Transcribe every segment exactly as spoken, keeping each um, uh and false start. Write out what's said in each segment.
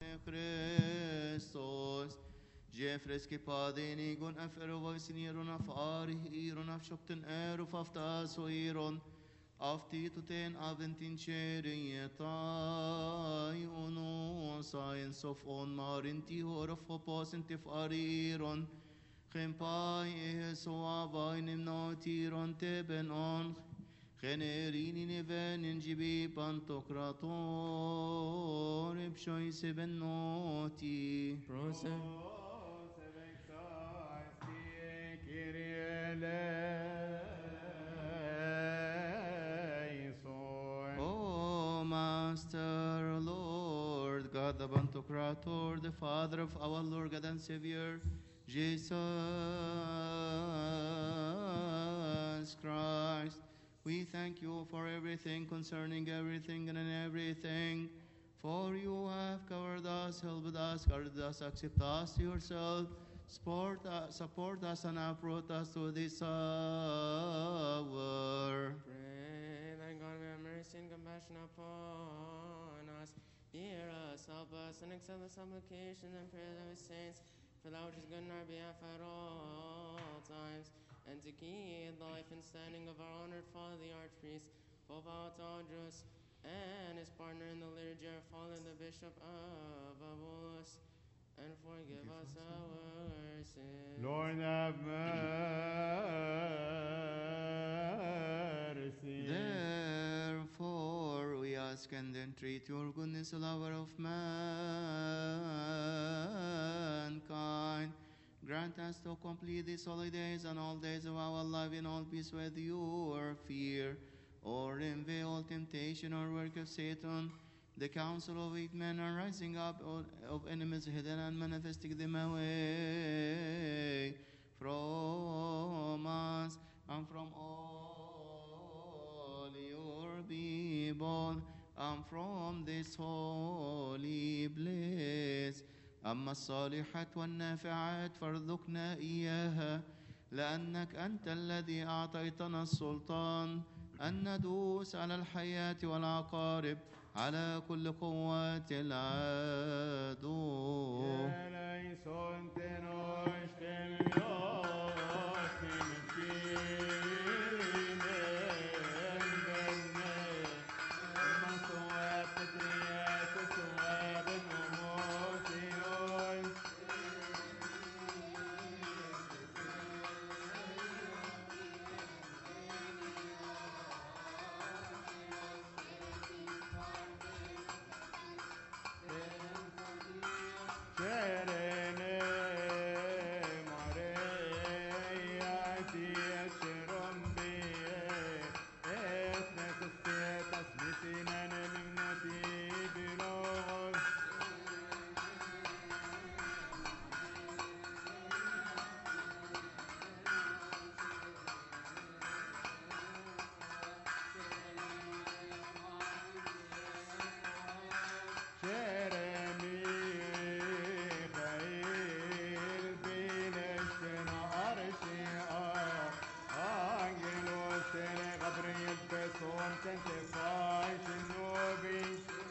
Christos. Jeffres kipadenigon aferovoisiniron afarihiron afshopten eruf aftasoiron aftituten aventin cherietai uno science of on marinti horof hoposentif ariron Gempai ehesoa vainim notiron teben on generini neven in jibi pantokrator ipshoi seben noti. Prosim. O Master, Lord, God the Pantocrator, the Father of our Lord God and Savior, Jesus Christ, we thank you for everything concerning everything and in everything. For you have covered us, helped us, guarded us, accept us to yourself, support us, support us and uproot us to this hour. Pray that God may have mercy and compassion upon us. Hear us, help us, and accept the supplication and prayers of his saints, for that which is good in our behalf at all times, and to keep the life and standing of our honored father, the Archpriest, Pope Altodrus, and his partner in the liturgy, our father, the Bishop of Abulos, and forgive us our sins. Lord have mercy. Therefore, we ask and entreat your goodness, O lover of mankind. Grant us to complete these holy days and all days of our life in all peace with your fear, or envy all temptation or work of Satan, the counsel of weak men and rising up of enemies hidden and manifesting them away from us and from all your people and from this holy place. أما الصالحات والنافعات فارزقنا إياها لأنك أنت الذي أعطيتنا السلطان أن ندوس على الحياة والعقارب على كل قوات العدو. Sanctify, Shinobi.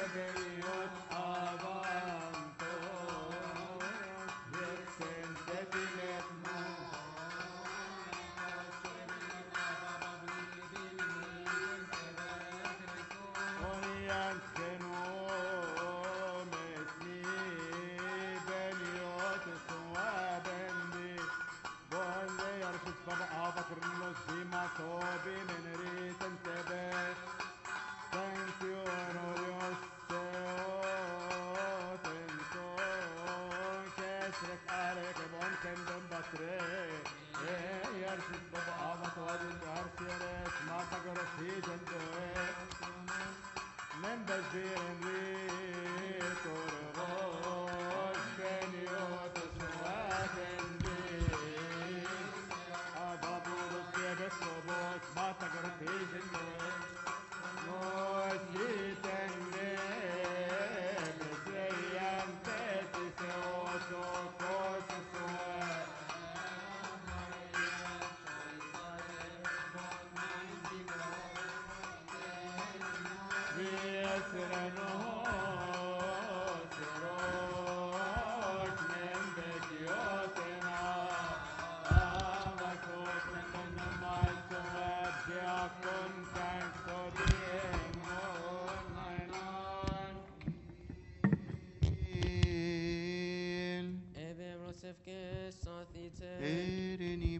Erini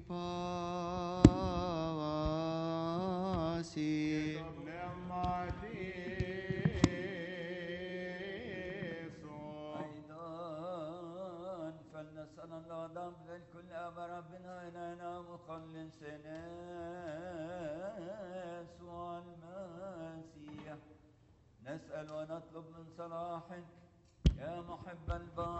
pasi. أيضا فلنسأل الله ضمن الكل أبا ربنا إلينا مخلصنا يسوع المسيح نسأل ونطلب من صلاحك يا محب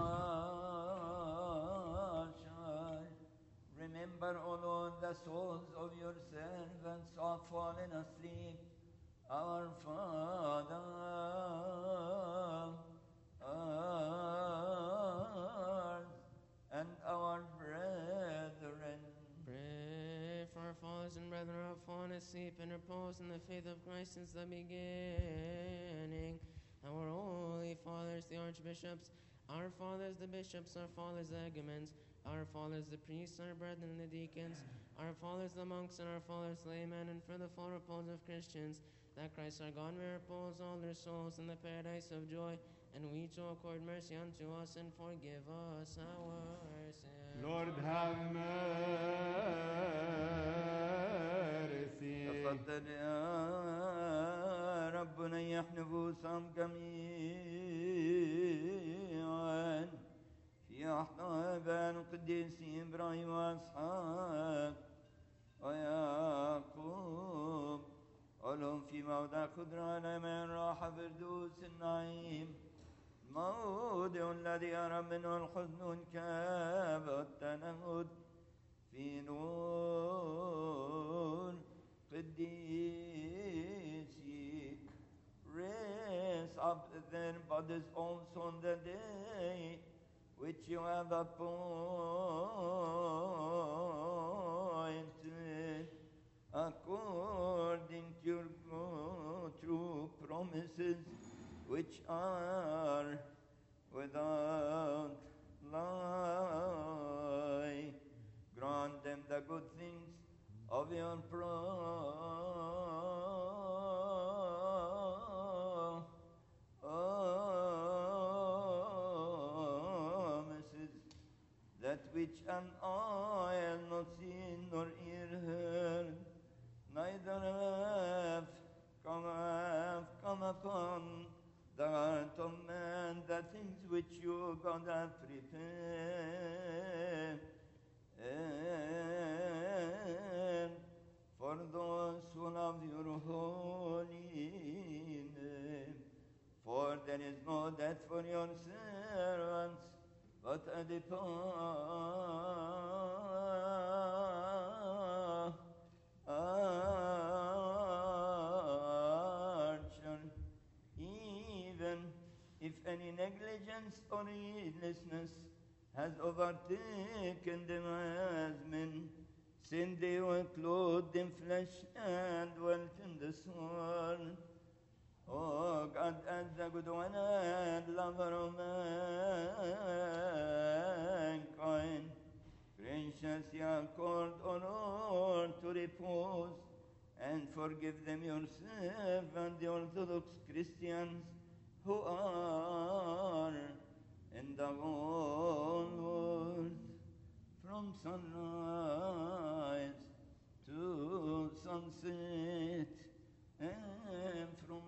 البشر. Remember, O Lord, the souls of your servants who have fallen asleep. Our Father, ours, and our brethren. Pray for our fathers and brethren who have fallen asleep and repose in the faith of Christ since the beginning. Our holy fathers, the archbishops, our fathers, the bishops, our fathers, the egumens, our fathers, the priests, our brethren, the deacons, our fathers, the monks, and our fathers, laymen, and for the full repose of Christians, that Christ our God may repose all their souls in the paradise of joy, and we too accord mercy unto us and forgive us our sins. Lord, have mercy. تفضل يا رب نيح نفوسهم جميعا في أحضان القديسين إبراهيم وإسحاق ويعقوب ولهم في موضع خضرة على من راح فردوس النعيم موضع الذي يرى منه الحزن والكآبة والتنهد في نور قديسيك. Raise up their bodies also on the day which you have appointed according to your true promises, which are without lie. Grant them the good things of your promises, that which an eye has not seen nor ear heard, neither have come, have come upon the heart of man, the things which you, God, have prepared and for those who love your holy name. For there is no death for your servants, but a departure. Even if any negligence or heedlessness has overtaken them as men, since they were clothed in flesh and dwelt in the soul, Oh God, and the good one and lover of mankind, graciously accord honor to repose and forgive them yourself and the Orthodox Christians who are in the whole world, from sunrise to sunset, and from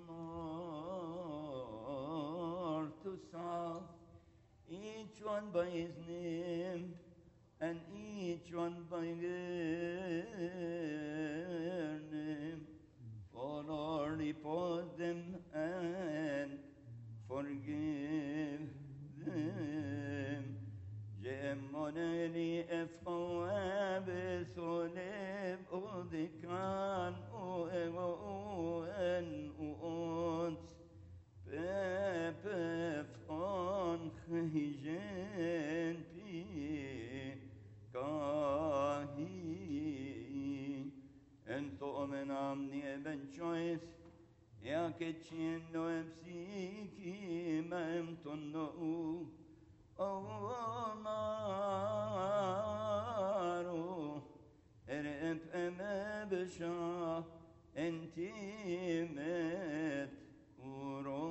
north to south, each one by his name, and each one by their name. For Lord, repose them and forgive them. Gemoneli efkoa besoleb odikan o ego en uons pepef on hijen pi kahi ento omenam ni ben choice ya che no psiki mem tonno أوامارو إرئب أمبشا انتمت ورو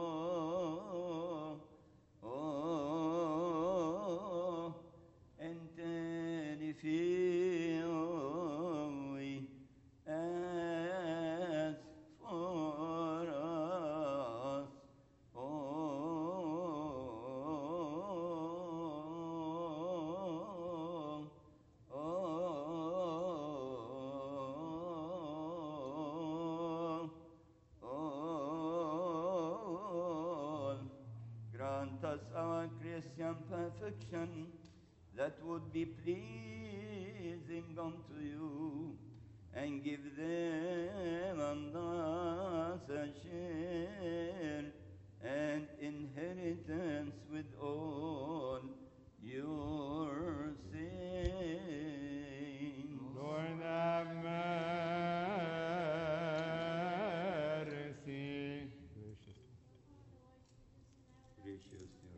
أوه انت لفيوي as for us our Christian perfection that would be pleasing unto you, and give them and us a share and inheritance with all your saints. Lord have mercy. Gracious dear.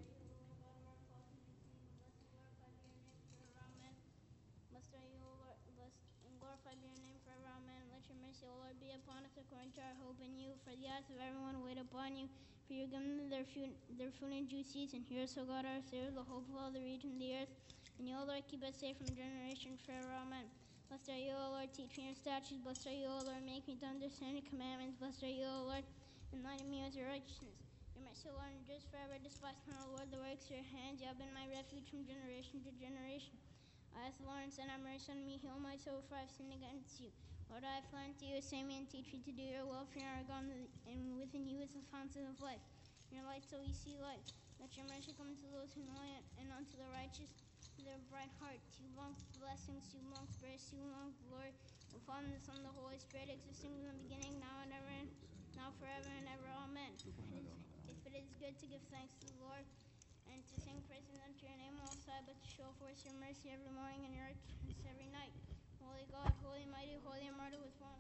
Blessed are you, O Lord, blessed and glorified be your name forever. Amen. Let your mercy, O Lord, be upon us according to our hope in you. For the eyes of everyone wait upon you. For you give them their food, their food in due season. Hear us, O God, our Savior, the hope of all the region of the earth. And you, O Lord, keep us safe from generation forever. Amen. Blessed are you, O Lord, teach me your statutes. Blessed are you, O Lord, make me to understand your commandments. Blessed are you, O Lord, enlighten me with your righteousness. Your mercy, O Lord, endures forever. Despise not, O Lord, the works of your hands. You have been my refuge from generation to generation. I ask the Lord, and send have mercy on me. Heal my soul, for I have sinned against you. Lord, I fly unto you. Save me and teach me to do your will. For you are God, and within you is the fountain of life. In your light, so we see light. Let your mercy come to those who know it, and unto the righteous, their bright heart. You long blessings, you long grace, you long glory. The Father, the Son, the Holy Spirit, existing from the beginning, now and ever, and now forever and ever. Amen. It is, if it is good to give thanks to the Lord, and to sing praises unto your name also, but to show forth your mercy every morning and your righteousness every night. Holy God, holy mighty, holy immortal, with one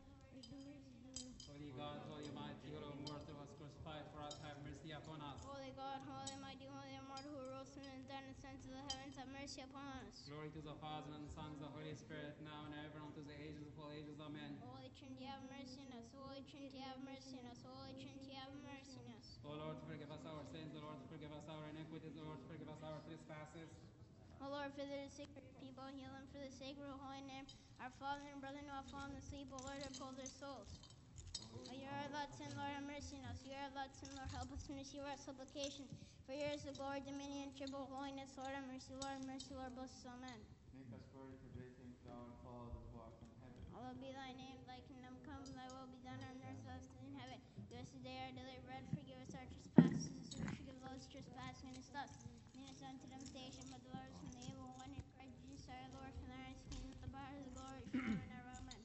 Holy God, holy mighty, who immortal was crucified for us, have mercy upon us. Holy God, holy mighty, holy immortal, who rose from the dead and ascended to the heavens, have mercy upon us. Glory to the Father, and the Son, and the Holy Spirit, now and ever, unto the ages of all ages. Amen. Holy Trinity, have mercy on us. Holy Trinity, have mercy on us. Holy Trinity, have mercy on us. O Lord, forgive us our sins. O Lord, forgive us our iniquities. O Lord, forgive us our trespasses. O Lord, for the sick people, heal them for the sake of your holy name. Our father and brother who have fallen asleep, O Lord, uphold their souls. O you are without sin, Lord, have mercy on us. You are without sin, Lord, help us to receive our supplications. For yours is the glory, dominion, triple holiness, Lord, have mercy, Lord, have mercy, Lord, bless us, amen. Make us worthy to great things thou and follow the walk in heaven. Hallowed be thy name, thy kingdom come, thy will be done on earth as it is in heaven. Give us today our daily bread, forgive us our trespasses, as we forgive those trespassing against us. Lead us not into temptation, but deliver us from the evil one. In Christ Jesus our Lord, for thine is the kingdom, the power, the glory, forever and ever. Amen.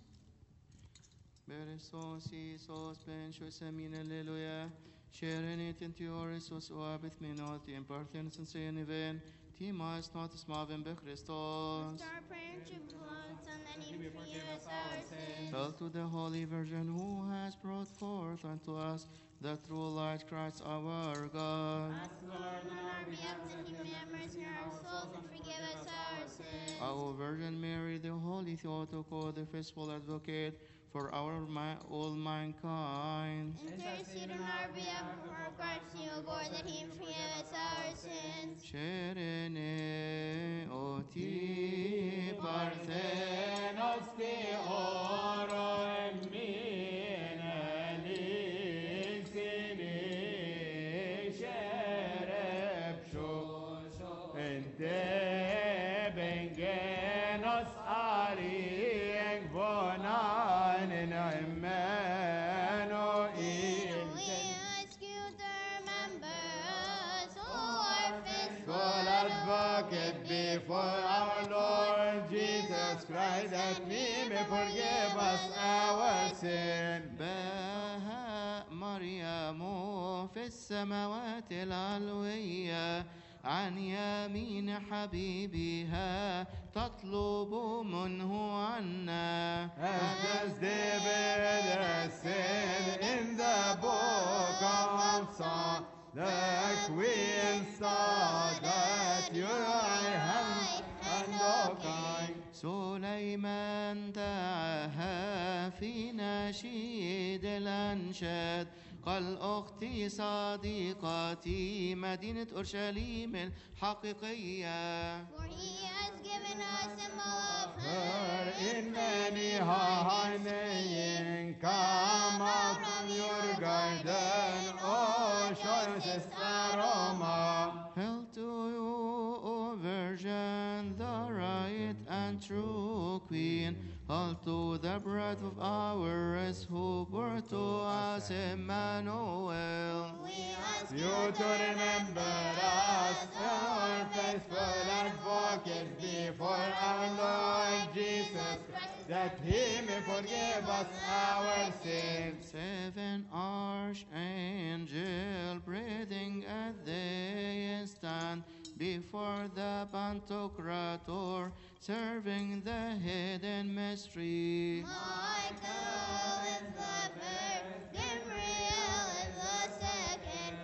Beresos Isos ben Shosemin Alleluia. Sharon it into your resource orbit me not the impertinence and say in event. Timas notis mavim be Christos. Star prayer and tribulations, and then you forgive us our sins. Hail to the Holy Virgin who has brought forth unto us the true light, Christ our God. Ask the Lord on our behalf that he may have mercy on our souls and forgive us our sins. Our Virgin Mary, the Holy Theotokos, the faithful advocate for our mi- all mankind. Intercede on our behalf for Christ, you bore, that he may forgive us our sins. Sherene oti parthenos te oro emmin elixini sherepsho ente bengenos arieng vonan in Emmanuel. We ask you to remember us, O orphans, Full advocate before our Lord Jesus Christ, that we may forgive us our sin. بها مريم في السماوات العلوية عن يمين حبيبها تطلب منه عنا. As David has said in the book of Psalms, the queen saw that your eye hand and O kind. سليمان دعاها في نشيد الأنشاد قال أختي صديقتي مدينة أورشليم الحقيقية. for he has given us symbol of Her her. in many harmony come out from your garden, O choicest aroma. Hail to you, O Virgin, the right and true Queen. Hail to the breath of our rest who bore to us Emmanuel. We ask You to remember us, our faithful advocate before our Lord Jesus Christ, that he may forgive us our sins. Seven archangels breathing as they stand before the Pantocrator, serving the hidden mystery. Michael is the first, Gabriel is the second,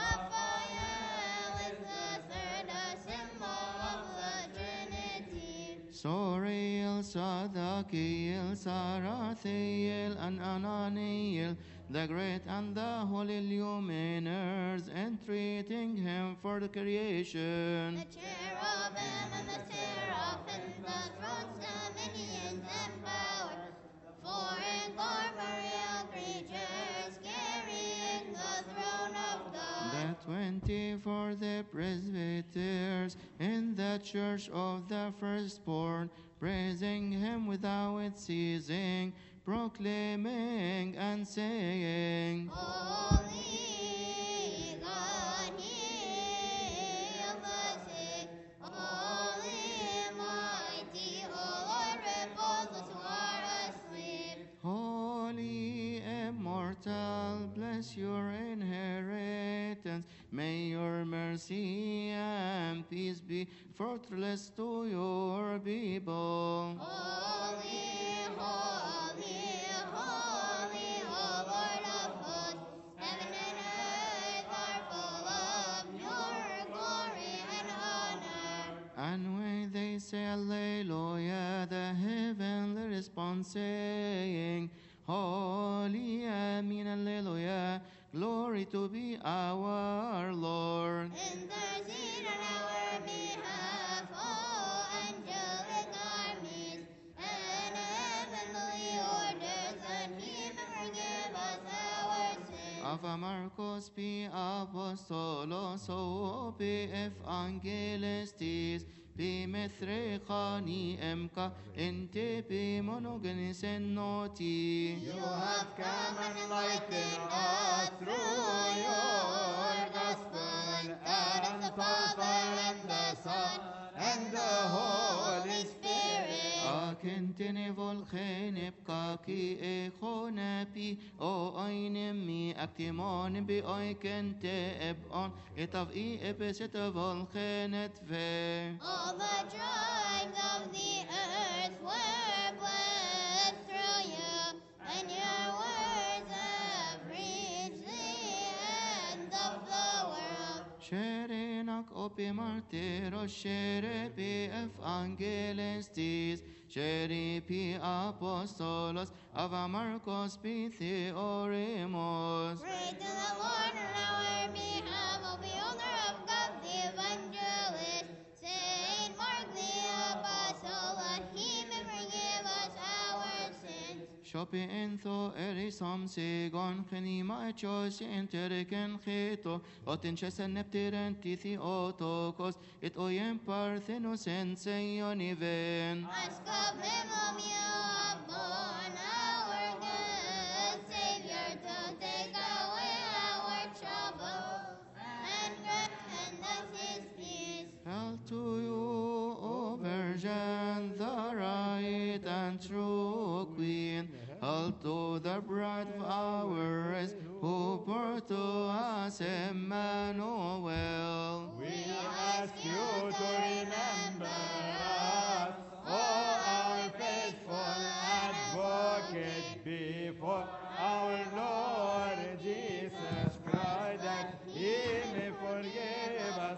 Raphael is the third, a symbol of the Trinity. Soriel, Sadakiel, Sarathiel, and Ananiel, the great and the holy luminers, entreating him for the creation. The cherubim and the seraphim, the thrones, dominions, and power, four incorporeal creatures carrying the throne of God. The twenty-four the presbyters in the church of the firstborn, praising him without ceasing, proclaiming and saying, Holy God, heal the sick. Holy, mighty, O Lord, repose those who are asleep. Holy, immortal, bless your inheritance. May your mercy and peace be fruitless to your people. Holy, holy, holy, O Lord of hosts, heaven and earth are full of your glory and honor. And when they say Alleluia, the heavenly response saying, Holy, Amen, Alleluia, glory to be our Lord. Intercede on our behalf, O angelic armies, and heavenly orders, that he may forgive us our sins. Ava Marcos P. Apostolos, O P. Evangelistis, P. Mithriqani Emka, Inte P. Monogenes Noti. You have come and enlightened us through your gospel, and the Father and the Son and the Holy Spirit. kentene volgene kaki e khonapi o aynemi aktimon bi oy kente ebon etav i epeset volgenet ve. All the tribes of the earth were blessed through you, and your words have reached the end of the world. Sherenak opi martyros, shere pi evangelistis, shere pi apostolos, ava Marcos pi theoremos. Pray to the Lord on our behalf, O beholder of God the evangelist, Saint Mark the apostle, that he may forgive us our sins. Shopi entho erisom segon genima echos interken cheto, otin chesen neptiren tithi otokos, et oyen parthenos en seioniven. Ask of him whom you have borne, our good Savior, to take away our trouble and grant us his peace. Hail to you, O Virgin, the right and true Queen. Hail to the bride of our race, who bore to us Emmanuel. We ask you to remember us, O our faithful advocate, before our Lord Jesus Christ, that he may forgive us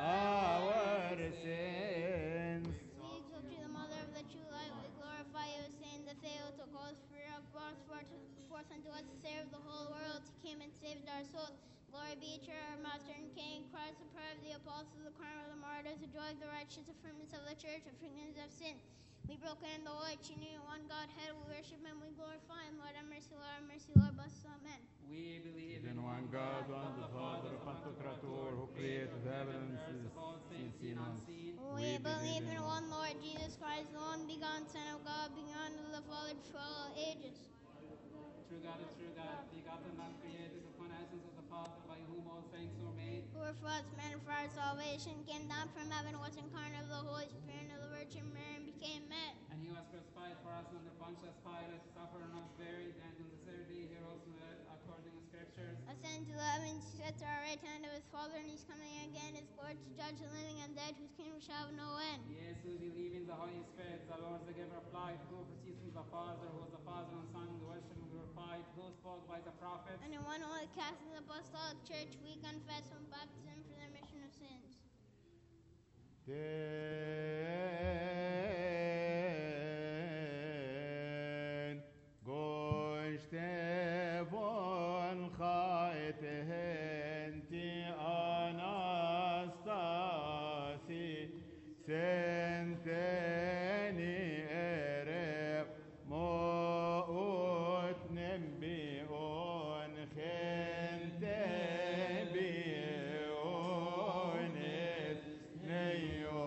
our sins. We exalt you, the mother of the true light. We glorify you, saying that Theotokos, spirit of birth forth forth unto us to save the whole world. He came and saved our souls. Glory be to our Master and King, Christ, the prayer of the apostles, the crown of the martyrs, the joy of the righteous, the firmness of the church, the forgiveness of sin. We broken in the Lord, union in one Godhead. We worship him, we glorify him. Lord, have mercy, Lord, have mercy, Lord, bless us, amen. We believe In one God, one the Father, Pantocrator, who created heaven and all seen, things seen, seen unseen. unseen. We believe in one Lord Jesus Christ, the one begotten Son of God, begotten of the Father before all ages. True God is true God, begotten, not created, upon essence of the Father, by whom all things were made. Who were for us men for our salvation, came down from heaven, was incarnate of the Holy Spirit and of the Virgin Mary, and became man. And he was crucified for us under Pontius Pilate, suffered and was buried, and on the third day he rose from the dead, according to Scriptures. Ascended to the heavens, he sits at the right hand of his Father, and he's coming again, his Lord, to judge the living and dead, whose kingdom shall have no end. Yes, who believe in the Holy Spirit, the Lord, the giver of life, who proceeds from the Father, who is the Father and Son, the worship and glorified, who spoke by the prophets. And in one holy Catholic Apostolic Church, we confess one baptism for the remission of sins. Den goiste von Chaitehenti Anastasi Senteni ere mo'ut nembi'on chente bi'onet neyo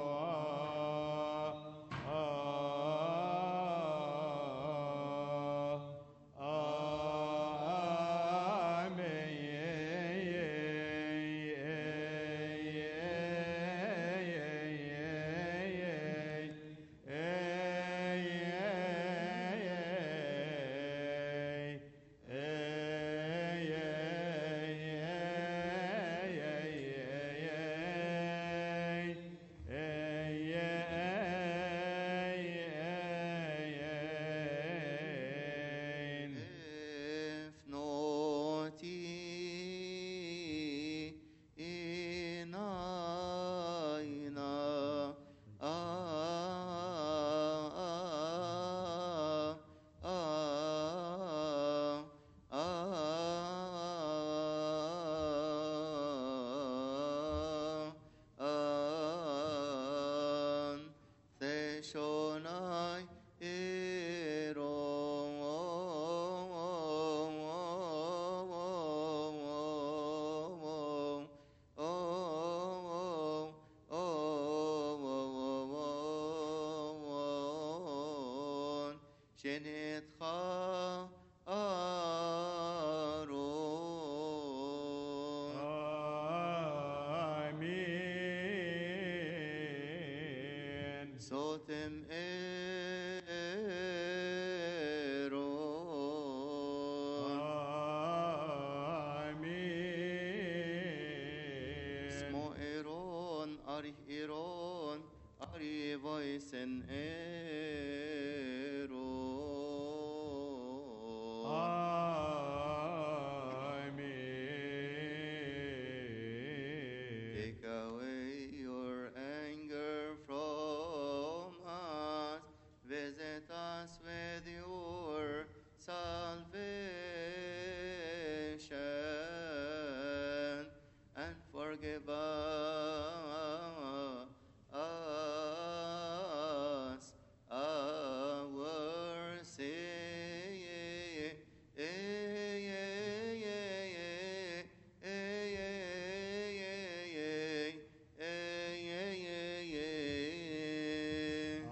If noti inaina ah ah ah ah an theshonai שנתך ארון. Amen. סותם voice in error. Take away your anger from us. Visit us with your salvation and forgive us our sin.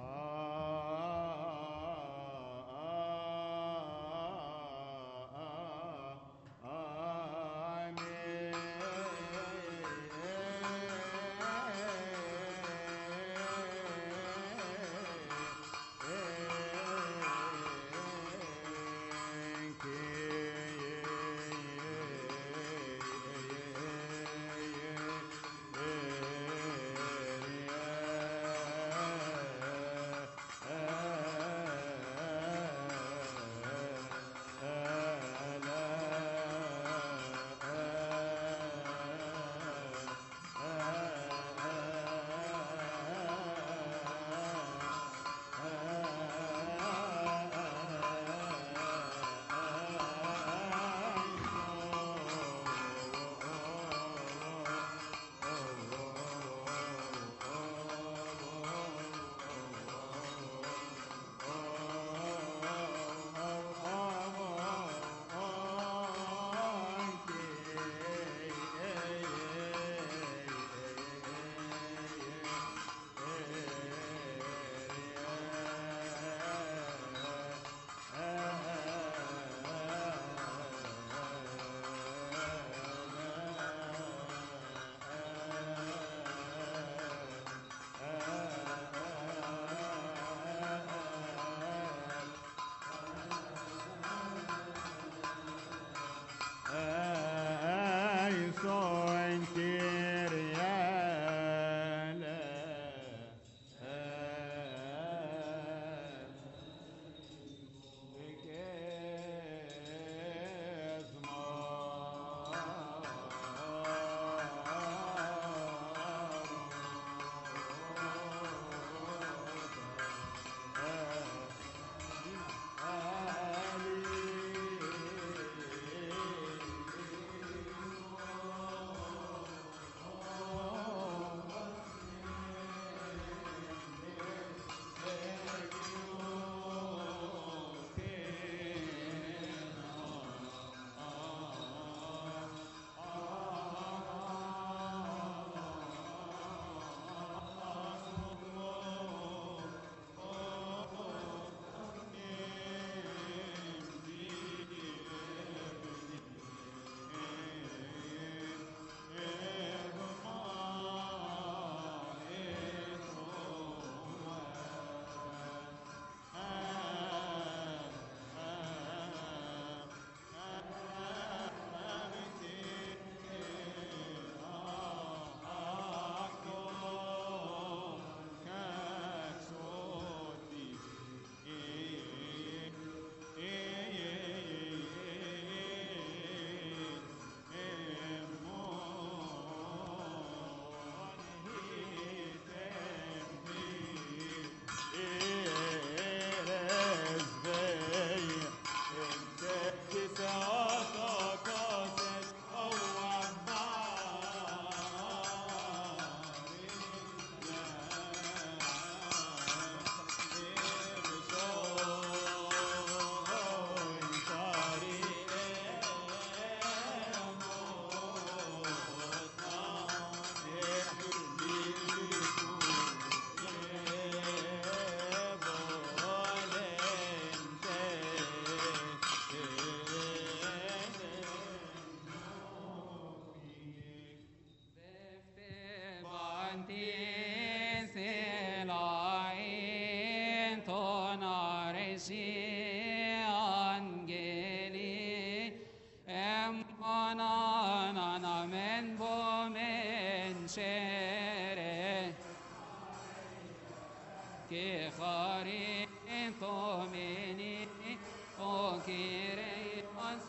che farito meni o Kyrios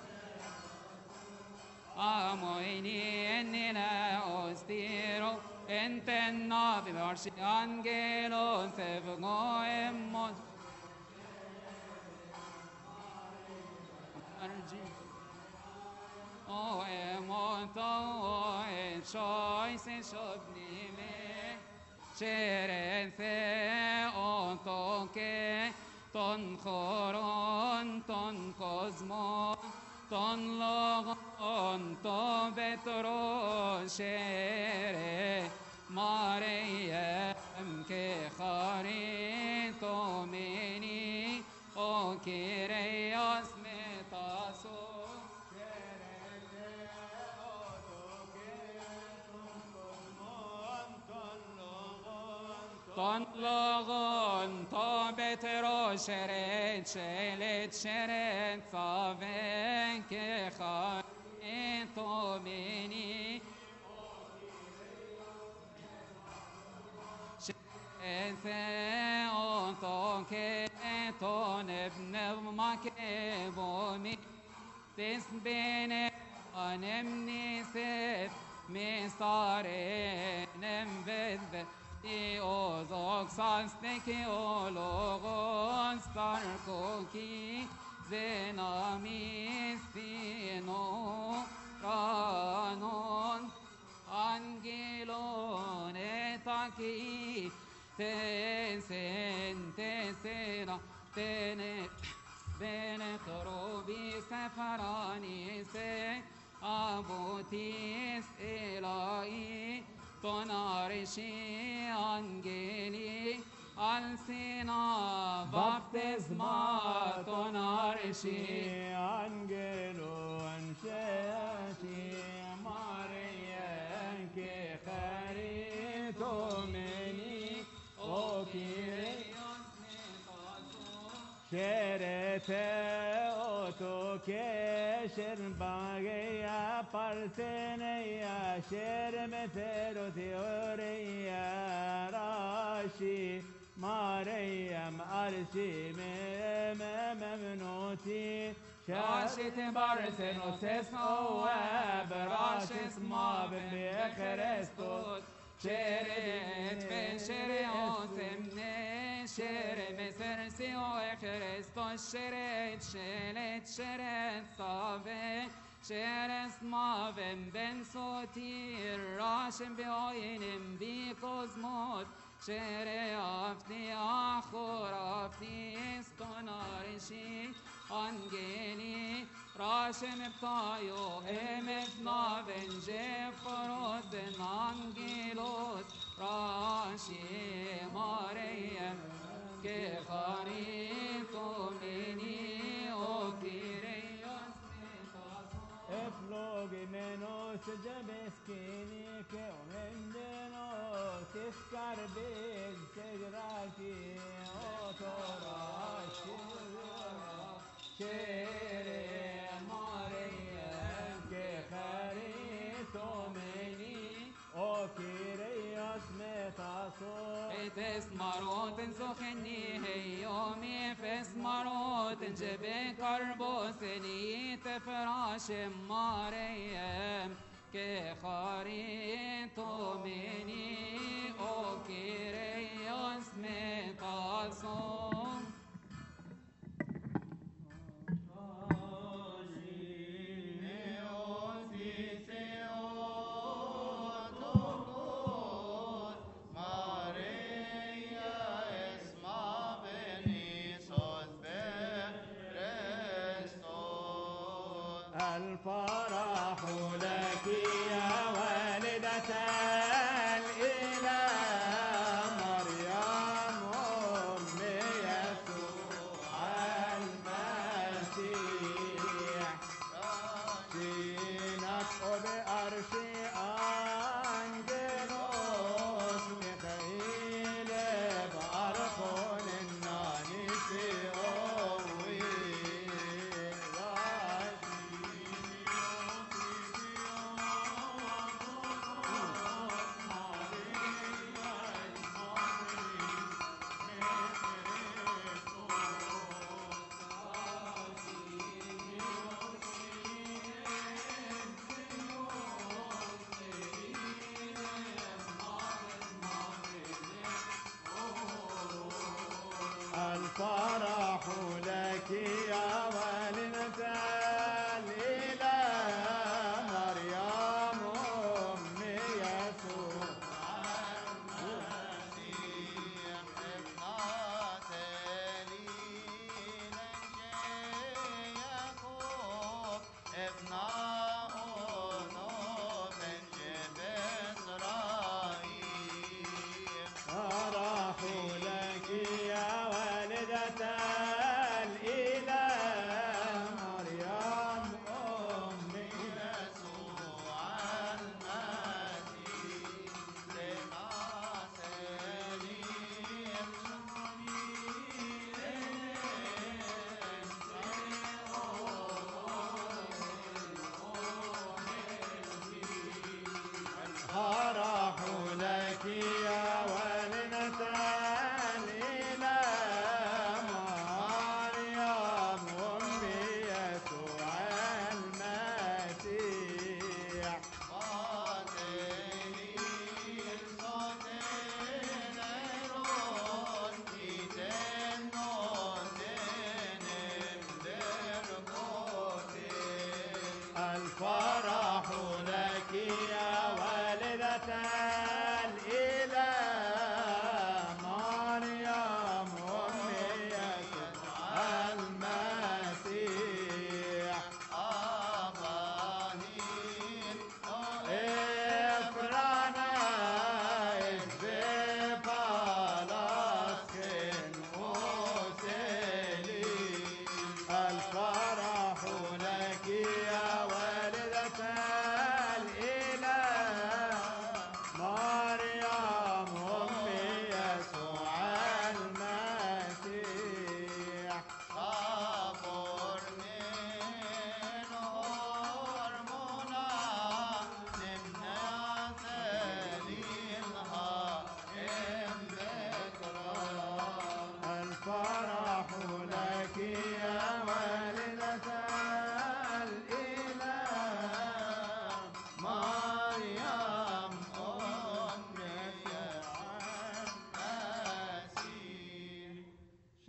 amoini enila ostiro entenna vivarsi angelo sevgo emmos o emoto o choice shobni me Cherence o toke ton choron ton cosmo ton logon to betro shere Mariam ke charito meni o Kyrios metaso Ton logon to betro sheret shelet sheret saven ke charito meni Ese o que ton ebnev makebomi tes bene anemni set mesare nemvedve i ozok sasteke ologon starkoki zenamistino kanon angelon etaki Tesen, tesena, tene, bene trovi separani se abotis elai tonarishi angeli alsina baptisma tonarishi angelo anshati Maria che charito meni o Kyrios Sherete oto ke sherbagea partheneia shermetero theoreia rashi Mariam arshi memnoti Shashit barthenos esmo abrashis mavim becherestos Sheret ben sheriot emne shere mesersio echerestos sheret shelet sheret save sheres mavim ben sotir rashem beoinim bikosmot shere afti achor afti estonarishi angeli Rashem eptayo emet naven jefarot ben angelos Rashi Mariam ke charito meni o Kyrios metaso Eflogi menos jebeskini ke omendenos iskarbid segraki otorashi Shere Mariam che charito meni o Kyrios metaso Et es marot en socheni heyomi fes marot en jebe karbos enit frashem Mariam che charito meni o Kyrios metaso الفرح لك يا والدة الإله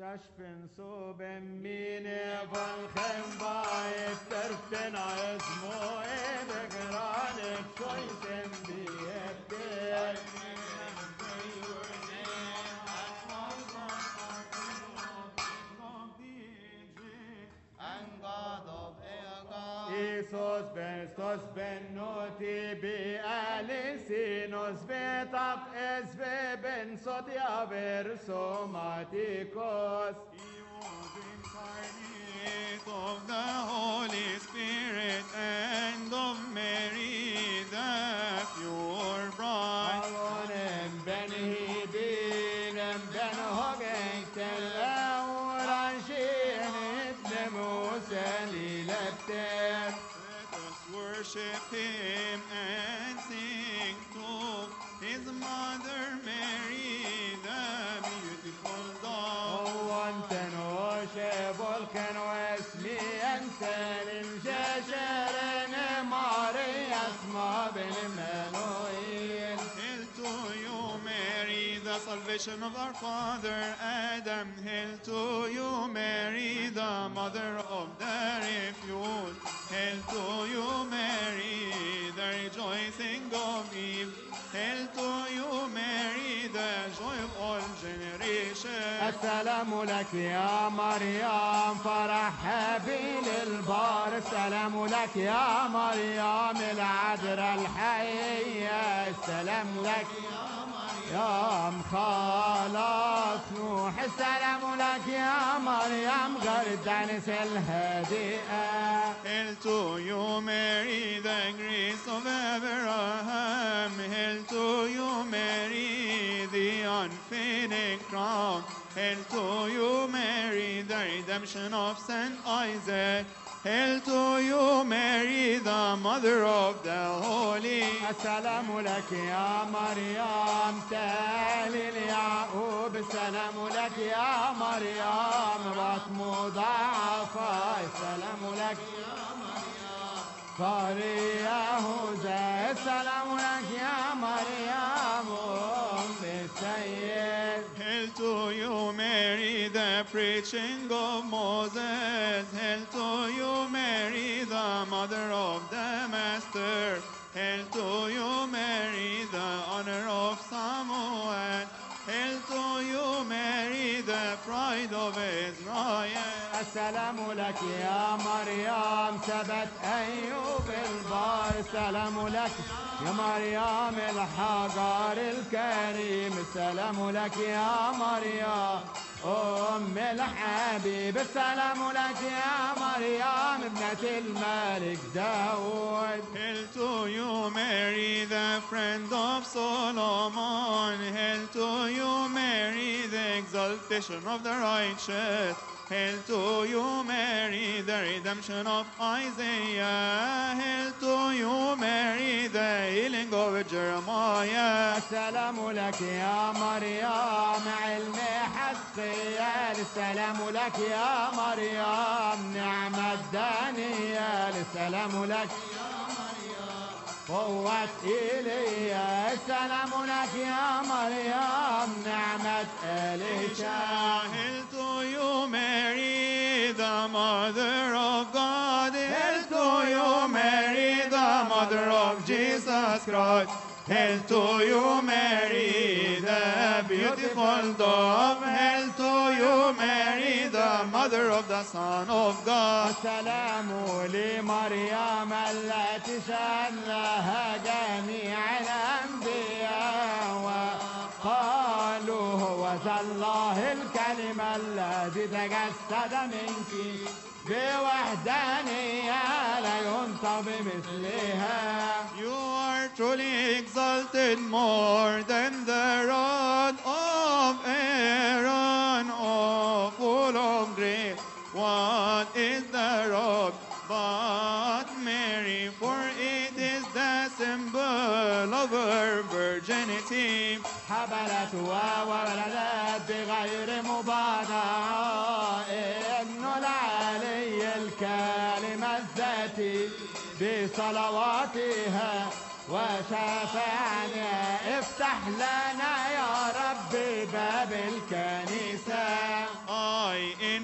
Sashpen so ben mine van gembae terften asmo e begrane choisen biete and God of Eaga. Isos ben stos ben noti bi alisinos vetap esve ben sotia verso matikos. He was incarnate of the Holy Spirit and of Mary, the pure bride. Alonem ben hidinem ben hogenken lauranjinit nemuseli lepter. Let us worship him and sing to his mother Mary, the beautiful dove. وانتن وشبول كان واسمي انسان الجشرين ماري اسمى بالمنوين. Hail to you, Mary, the salvation of our father Adam. Hail to you, Mary, the mother of the refuge. Hail to you, Mary, the rejoicing of Eve. Hail to you, Mary, the joy of all generations. السلام لك يا مريم فرحبي للبار. السلام لك يا مريم العذراء الحية. السلام لك يا خلاص نوح. السلام لك يا مريم غردانس الهديئة. Hail to you, Mary, the grace of Abraham. Hail to you, Mary, the unfading crown. Hail to you, Mary, the redemption of Saint Isaac. Hail to you, Mary, the mother of the holy. السلام لك يا مريم تالي اليعقوب. السلام لك يا مريم رات مضاعفة. السلام لك يا مريم قاري يهوذا. السلام لك يا مريم أم السيد. Hail to you, Mary, the preaching of Moses. Hail to you, Mary, the mother of the Master. Hail to you, Mary, the honor of Samuel. Hail to you, Mary, the pride of Israel. السلام لك يا مريم سبت أيوب البار. السلام لك يا مريم الحجر الكريم. السلام لك يا مريم أم الحبيب. السلام لك يا مريم ابنة الملك داود. Hail to you, Mary, the friend of Solomon. Hail to you, Mary, the exaltation of the righteous. Hail to you, Mary, the redemption of Isaiah. Hail to you, Mary, the healing of Jeremiah. السلام لك يا مريم علم حسقيال. السلام لك يا مريم نعمة دانيال. السلام لك يا مريم قوة إيليا. السلام لك يا مريم نعمة إليشا. Hail to you, Mary, the mother of God. Hail to you, Mary, the mother of Jesus Christ. Hail to you, Mary, the beautiful dove. Hail to you, Mary, the mother of the Son of God. السلام لمريم التي شان لها جميع الأنبياء وقالوا هو ذا الله الكلمة الذي تجسد منك بوحدانية لا ينطق بمثلها. You are truly exalted more than the rod of Aaron, oh, full of grace. What is the rod but Mary? For it is the symbol of her virginity. حبلت وولدت بغير مبادرة. ابن العلي الكلمة الذاتي بصلواتها وشفاعنا. افتح لنا يا رب باب الكنيسة.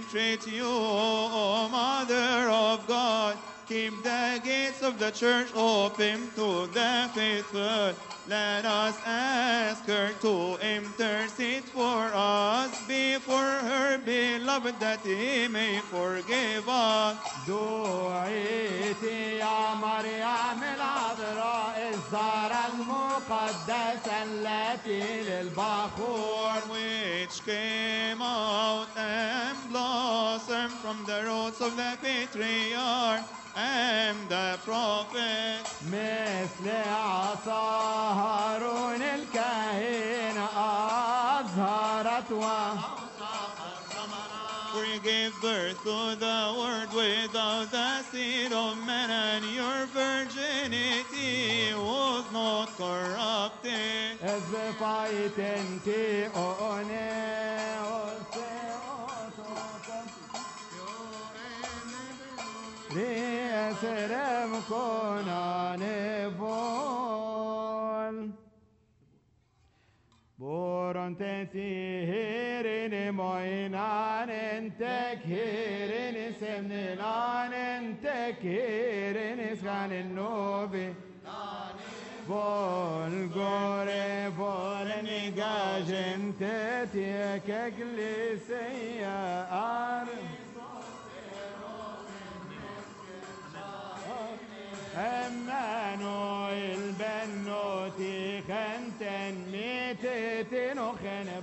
entreat you, O Mother of God, keep the gates of the church open to the faithful. Let us ask her to intercede for us before her beloved, that he may forgive us. دعيتي يا مريم العذراء الزهرة المقدسة التي للبخور, Which came out and blossomed from the roots of the patriarch and the prophet. مثل عصا هارون الكاهن أظهرت و For you gave birth to the word without the seed of man, and your virginity was not corrupted. إذ بفايت انتي أوني ليسرم كوناني بول بورن تسيهرني موينان انتكهرني سمنان انتكهرني سخان النوبي بول غوري بول نيجاج انتتي كجلسيا ارم Emmanuel bennoti خنتن ميتتن وخنب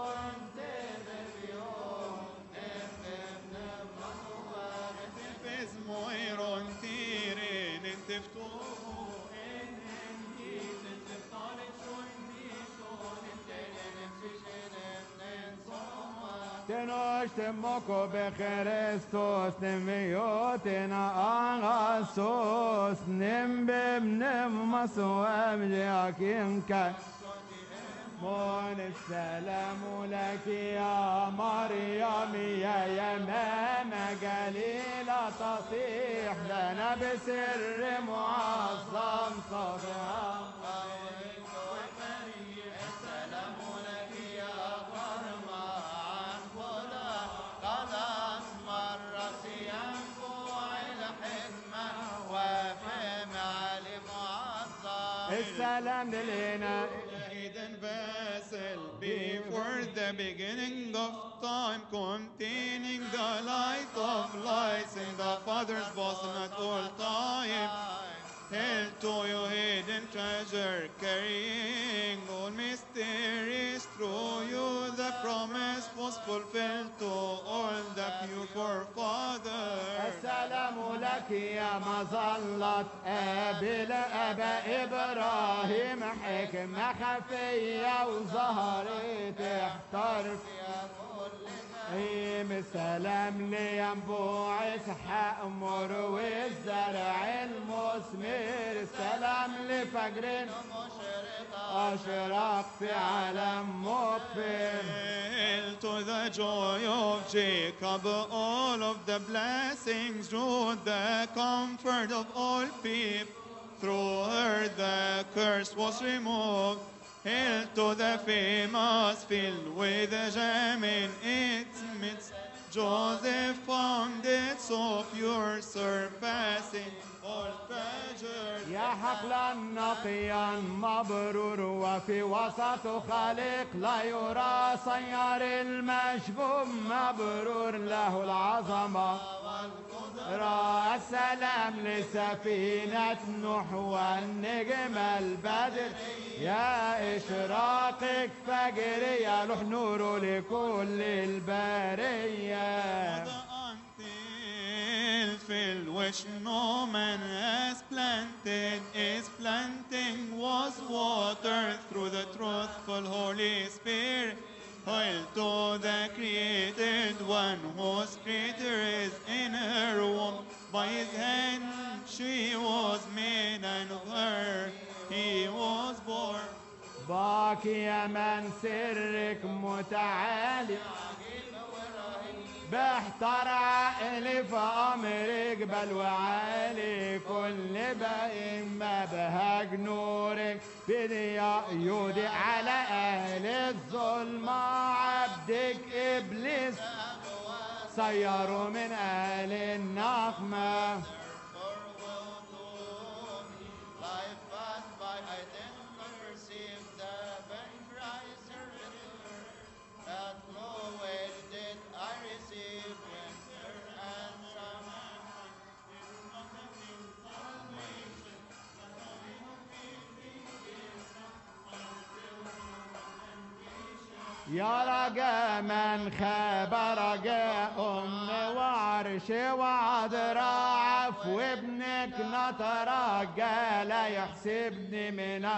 تنوش تموكو بخريستوس نميوتنا آغاسوس نمبم نمسوام جاكينكا مون السلام لك يا مريم يا يمام قليلة تصيح لنا بسر معظم صدام السلام لنا hidden vessel before the beginning of time, containing the light of lights in the Father's bosom at all time. Hail to you, hidden treasure, carrying all mysteries through you. The promise was fulfilled to all the pure forefathers. السلام لك يا مظلة أبي أبا إبراهيم، حكمة خفية وظهرت تحتر فيها كل السلام لينبوع إسحاق مر والزرع المثمر، السلام لفجر أشرق في عالم مغفر. Hail to the joy of Jacob, all of the blessings, to the comfort of all people. Through her the curse was removed. Hail to the famous field with a gem in its midst. Joseph found it so pure, surpassing all treasures. يا حقلا نقيا مبرور، وفي وسط خالق لا يرى، صيار المشبوم مبرور له العظمة والقدرة. السلام لسفينة نوح والنجم البدر، يا إشراقك فجر يا لوح نور لكل البرية. Field which no man has planted is planting, was watered through the truthful Holy Spirit. Hail to the created one, whose creator is in her womb. By his hand she was made, and of her he was born. باقي من سرك متعالي، بحتر عقلي في أمرك بل وعالي، كل باقي ما بهاج نورك بضياء يودي على أهل الظلمة. عبدك إبليس صيروا من آل النقمة. Therefore, woe to me, life passed by, I did not perceive the when Christ servitor, that no wage did I receive when her ransom. يا رجاء من خاب رجاء أم وعرش وعذراء عفو ابنك نترجى لا يحسبني من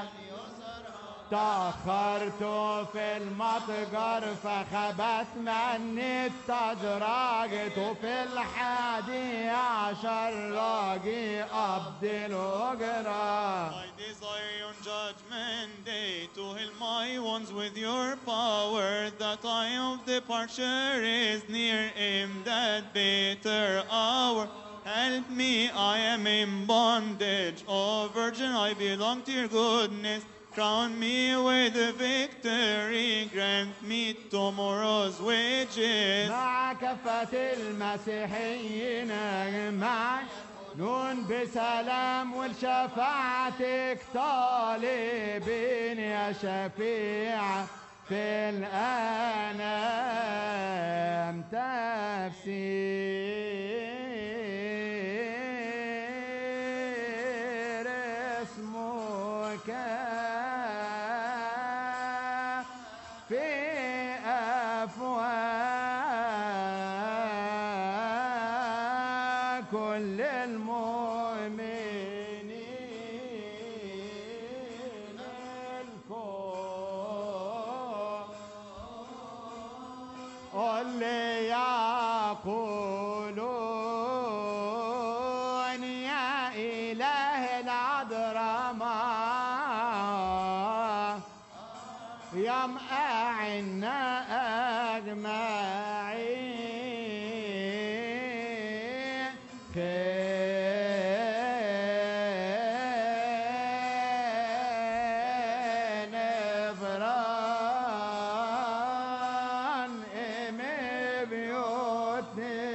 تأخرت في المتجر فخبت مني التجراجت في الحادي عشر راجي قبض الأجرة. I desire on judgment day to heal my wounds with your power. The time of departure is near in that bitter hour. Help me, I am in bondage. O Virgin, I belong to your goodness. Crown me with victory. Grant me tomorrow's wages. مع كفة المسيحيين معك نون بسلام ولشفاعتك طالبين يا شفيع في الأنام تفسير اسمك في أفواه كل المؤمنين الكل اللي يقولون يا إله العذراء يا مأعنا أجمعين خين إبران إم بيوتنا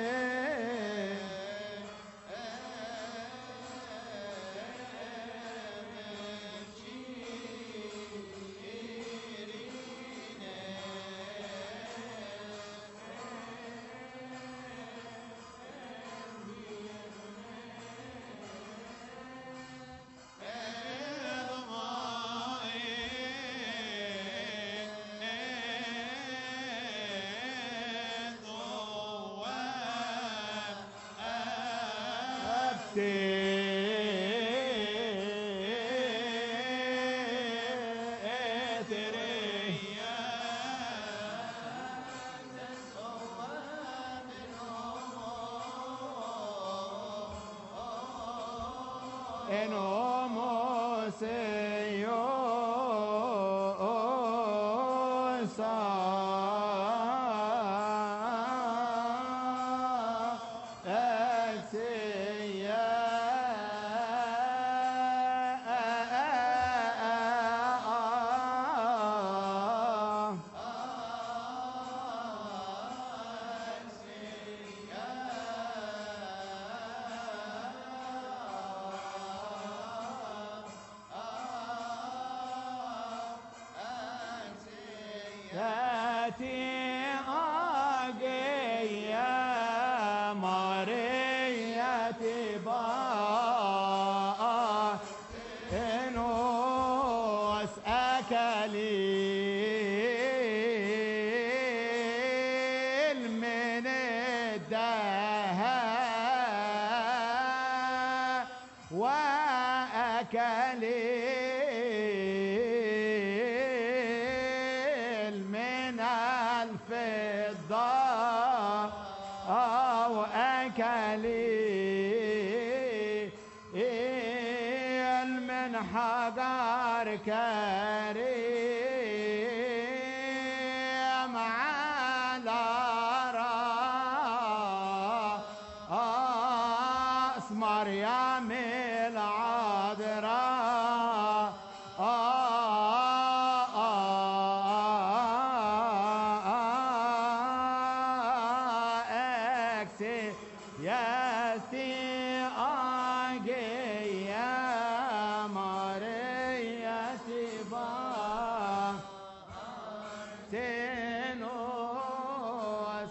كريم على رأس مريم العذراء يستي آجي يا ماريتي با سنوس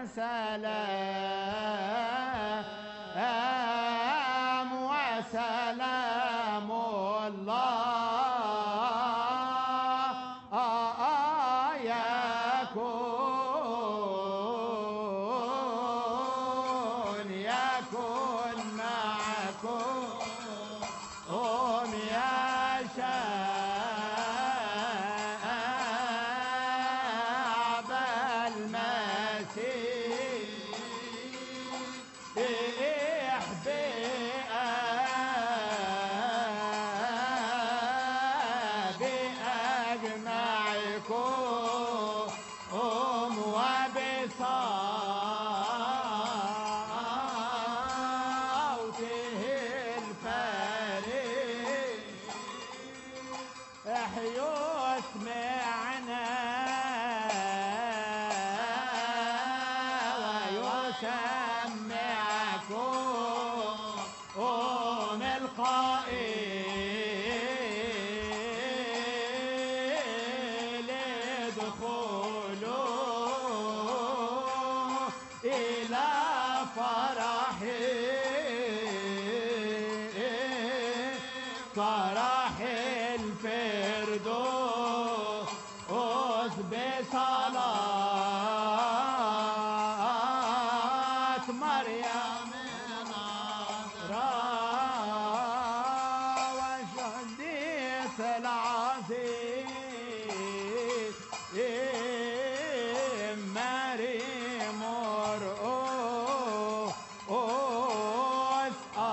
وسلام وسلام الله يكون يكون معكم هم يا شعب المسيح بأجمعكم هم وبصوته الفريد احيوا اسمعنا ويسمعكم أم القائل ادخلوا إلى فرح فرح الفردوس بصلاة مريم العذراء والقديس العظيم مريم مرقس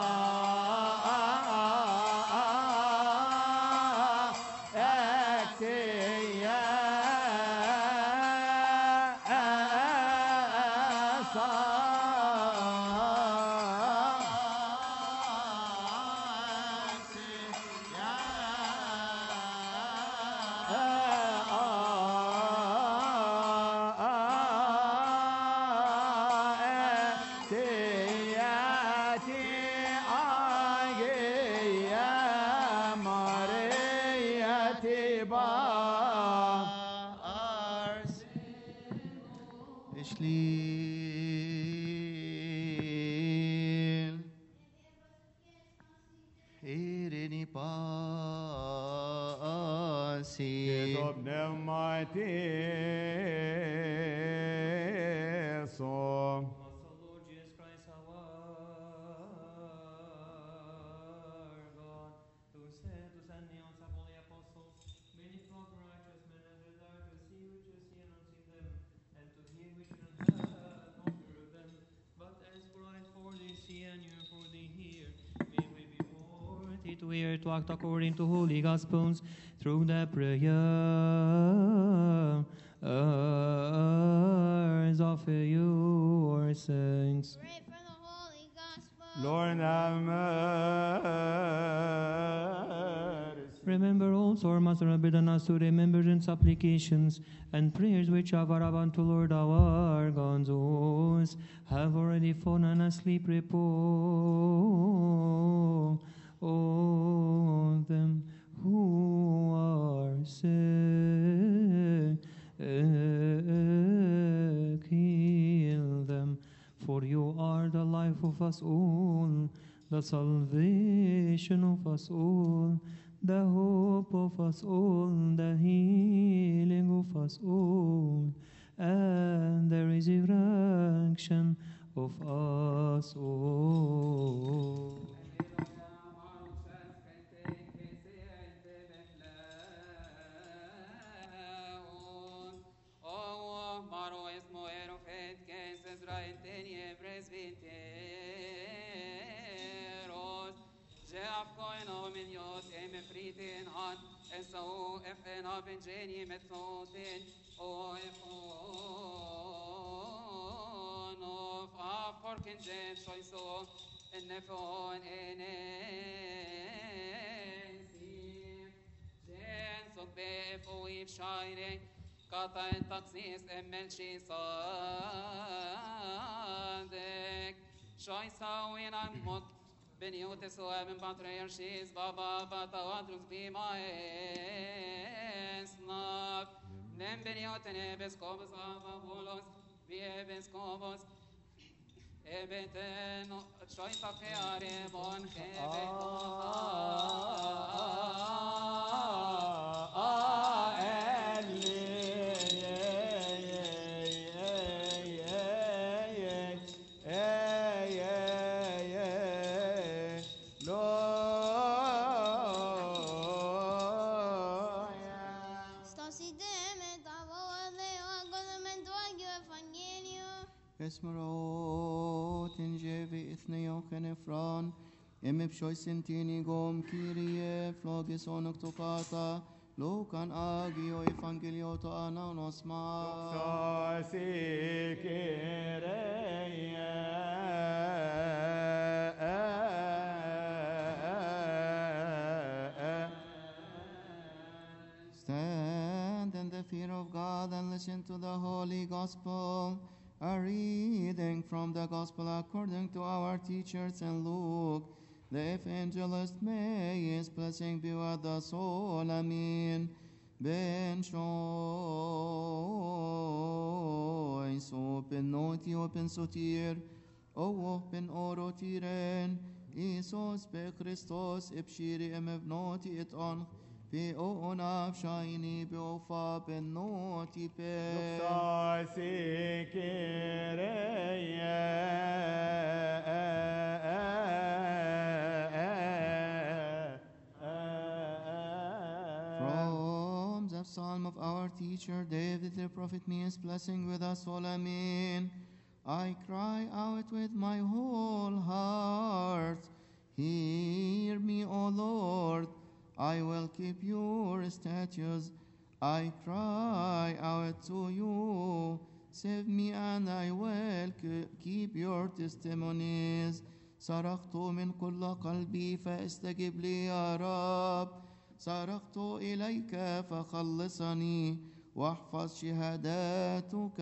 Ishliel Ireni pasi كتب نعمتي صوم Also, Lord Jesus Christ, our God, who said to send the answer of all the apostles, many flock righteous men and desire to see which you see and unseen them, and to hear which you not have not heard them. But as for I for thee see and you for thee hear, may we be worthy to hear to act according to holy gospels through the prayers of your saints. Pray for the Holy Gospel. Lord have mercy. Remember also our Master forbidden us to remembrance supplications and prayers which have unto Lord our God, those have already fallen asleep, repose. All them who are sick, heal them, for you are the life of us all, the salvation of us all, the hope of us all, the healing of us all, and the resurrection of us all. So if en av en geni met noten og if on of av porken jen soy so en nefon en jen so be fo if shine kata en taxis en men shi sa de شايساوين الموت بنيوتس ومن بطريرشيس بابا بطواترس بما اسناف نم بنيوتن ابسكوبس ابابولوس بيبسكوبس ابتن شايسا خياربون Esmerot in Jevi Ithneo Kenefran, Emip Shoisintini Gom Kyrie, Flogis Onoktokata, Lucan Agio Evangelioto Ananosma. Stand in the fear of God and listen to the Holy Gospel. A reading from the Gospel according to our teacher Saint Luke, the evangelist. May his blessing be with us all. Amen. Ben Shois, open noti, open sotir, o open orotiren, Isos be Christos, epshiri emevnoti et on. Be o onaf shiny be ofa ben noti pe. From the psalm of our teacher David the prophet, may his blessing with us all. Amen. I cry out with my whole heart, hear me, O Lord. I will keep your statutes. I cry out to you. Save me and I will keep your testimonies. صرخت من كل قلبي فاستجب لي يا رب. صرخت إليك فخلصني واحفظ شهاداتك.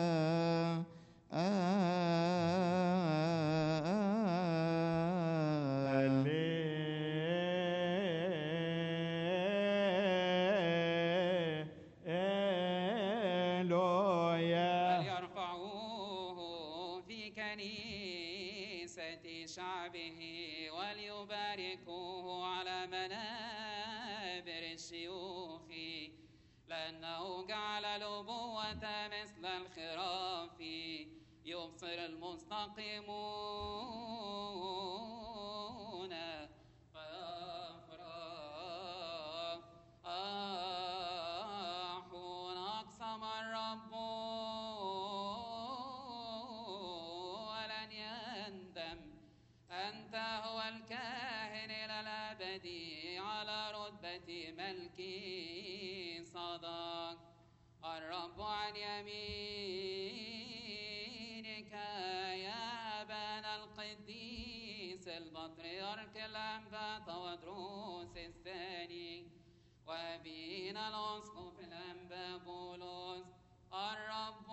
شعبه وليباركوه على منابر الشيوخ لأنه جعل الأبوة مثل الخراف يبصر المستقيمون فيفرحون. أقسم الرب ولن يندم، أنت هو الكاهن إلى الأبد على رتبة ملكي صدق. الرب عن يمينك يا أبانا القديس البطريرك الأنبا تودروس الثاني وأبينا الأسقف الأنبا بولس. الرب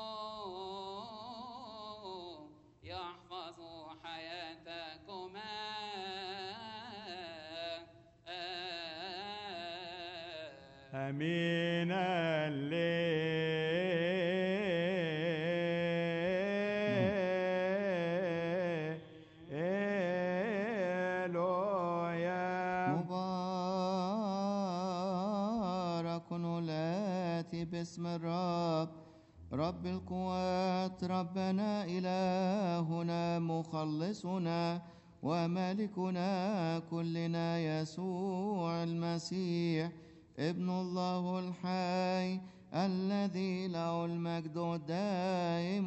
يحفظ حياتكما. أمين. مبارك الآتي باسم الرب رب القوات، ربنا إلهنا مخلصنا وملكنا كلنا يسوع المسيح ابن الله الحي الذي له المجد الدائم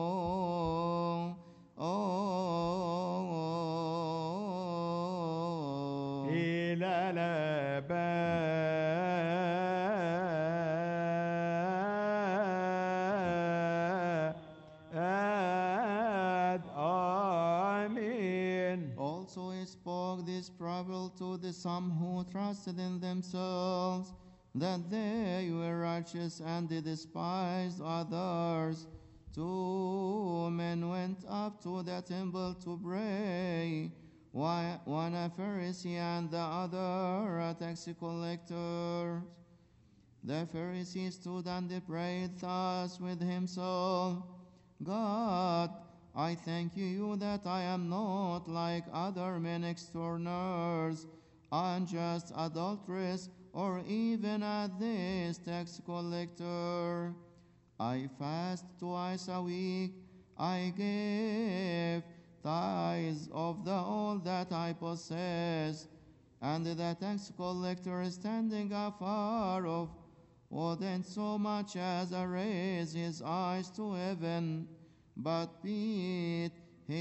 إلى الأبد. Also he spoke this parable to the some who trusted in themselves that they were righteous and they despised others. Two men went up to the temple to pray, one a Pharisee and the other a tax collector. The Pharisee stood and prayed thus with himself, God, I thank you that I am not like other men, extortioners, unjust, adulterers, or even at this tax collector. I fast twice a week. I give tithes of the all that I possess. And the tax collector, standing afar off, wouldn't so much as raise his eyes to heaven, but beat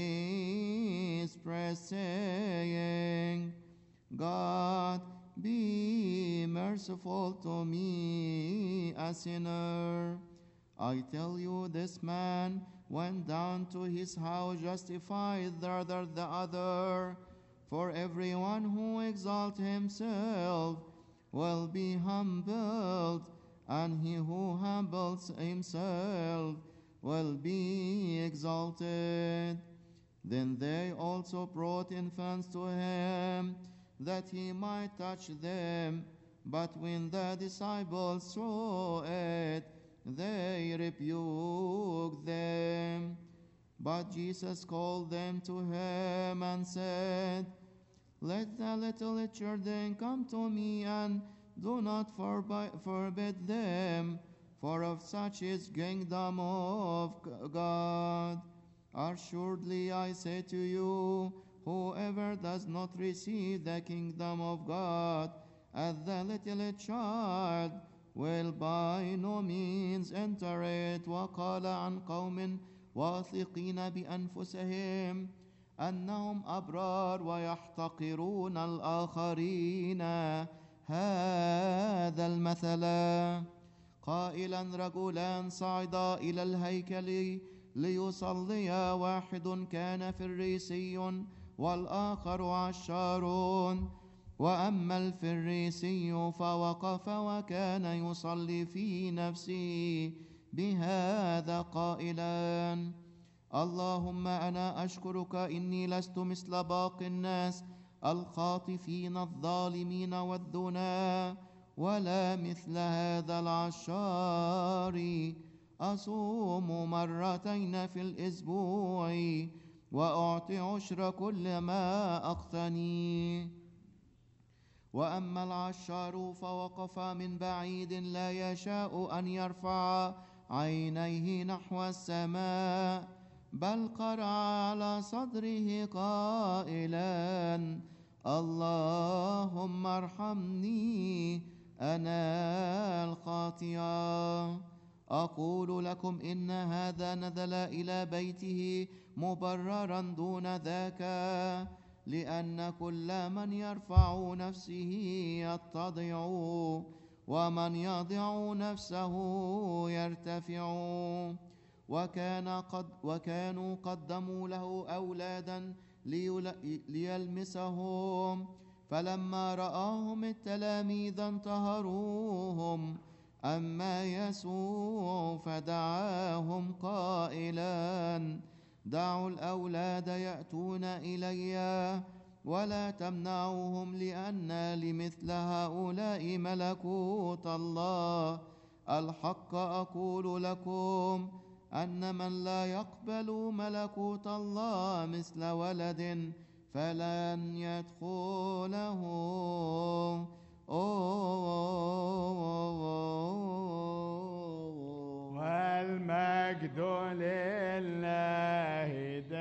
his breast, saying, God, be merciful to me, a sinner. I tell you, this man went down to his house justified rather than the other. For everyone who exalts himself will be humbled, and he who humbles himself will be exalted. Then they also brought infants to him, that he might touch them. But when the disciples saw it, they rebuked them. But Jesus called them to him and said, Let the little children come to me, and do not forbi- forbid them, for of such is kingdom of God. Assuredly I say to you, whoever does not receive the kingdom of God as the little child will by no means enter it. وقال عن قوم واثقين بأنفسهم أنهم أبرار ويحتقرون الآخرين هذا المثل، قائلا رجلان صعدا إلى الهيكل ليصلي، واحد كان فريسي والآخر عشار. وأما الفريسي فوقف وكان يصلي في نفسه بهذا قائلا، اللهم أنا أشكرك إني لست مثل باقي الناس الخاطفين الظالمين والدنا، ولا مثل هذا العشار. أصوم مرتين في الأسبوع وأعطي عشر كل ما أقتني. وأما العشار فوقف من بعيد لا يشاء أن يرفع عينيه نحو السماء، بل قرع على صدره قائلا، اللهم ارحمني أنا الخاطئ. أقول لكم إن هذا نزل إلى بيته مبررا دون ذاك، لأن كل من يرفع نفسه يتضع، ومن يضع نفسه يرتفع. وكان قد وكانوا قدموا له أولادا ليلمسهم، فلما رآهم التلاميذ انتهروهم. أما يسوع فدعاهم قائلا، دعوا الأولاد يأتون إلي ولا تمنعوهم، لأن لمثل هؤلاء ملكوت الله. الحق أقول لكم أن من لا يقبل ملكوت الله مثل ولد فلن يدخله. والمجد لله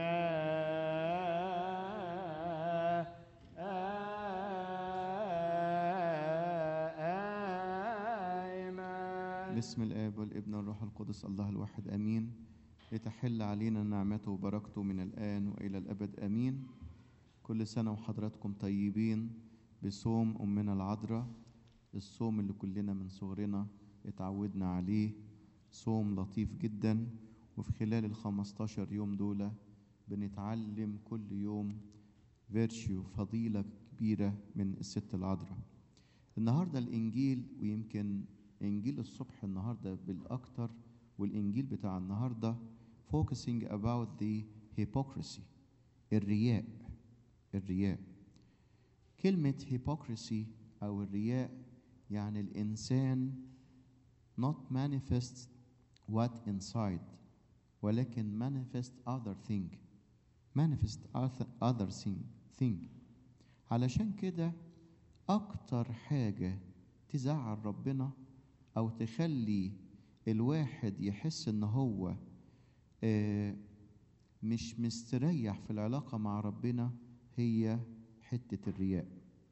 دائما. باسم الآب والابن والروح القدس الله الواحد آمين. لتحل علينا نعمته وبركته من الآن وإلى الأبد آمين. كل سنة وحضراتكم طيبين بصوم أمنا العذراء، الصوم اللي كلنا من صغرنا اتعودنا عليه، صوم لطيف جدا. وفي خلال الخمستاشر يوم دول بنتعلم كل يوم فيرشيو، فضيلة كبيرة من الست العذراء. النهاردة الإنجيل، ويمكن إنجيل الصبح النهاردة بالأكتر، والإنجيل بتاع النهاردة focusing about the hypocrisy. الرياء الرياء كلمة hypocrisy أو الرياء يعني الإنسان not manifest what inside ولكن manifest other thing manifest other thing thing علشان كده أكتر حاجة تزعل ربنا أو تخلي الواحد يحس إن هو آه مش مستريح في العلاقة مع ربنا هي حتة الرياء.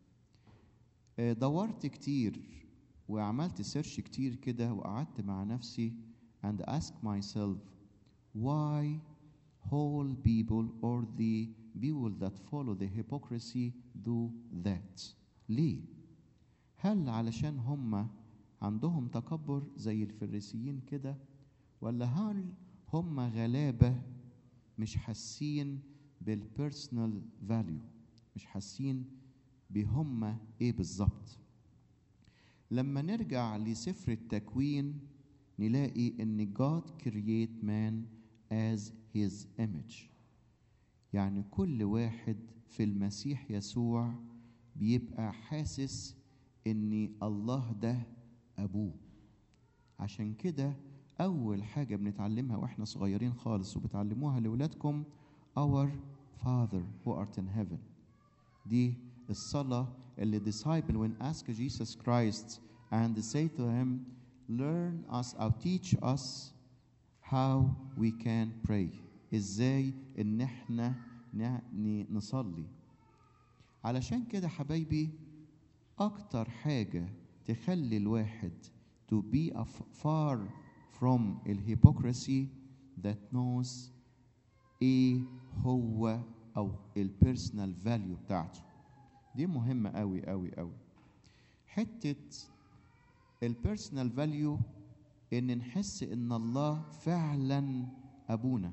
آه دورت كتير وعملت سيرش كتير كده وقعدت مع نفسي and ask myself why whole people or the people that follow the hypocrisy do that. ليه؟ هل علشان هم عندهم تكبر زي الفريسيين كده ولا هل هم غلابة مش حاسين بالبيرسونال فاليو مش حاسين بهم ايه بالظبط؟ لما نرجع لسفر التكوين نلاقي ان God create man as his image. يعني كل واحد في المسيح يسوع بيبقى حاسس ان الله ده ابوه. عشان كده اول حاجة بنتعلمها واحنا صغيرين خالص وبتعلموها لاولادكم our Father who art in heaven. دي الصلاة اللي disciple when ask Jesus Christ and say to him learn us or teach us how we can pray. ازاي ان احنا نصلي. علشان كده حبايبي اكتر حاجة تخلي الواحد to be far from الhypocrisy that knows ايه هو او البيرسونال فاليو بتاعته. دي مهمة قوي قوي قوي. حتة البيرسونال فاليو ان نحس ان الله فعلا ابونا.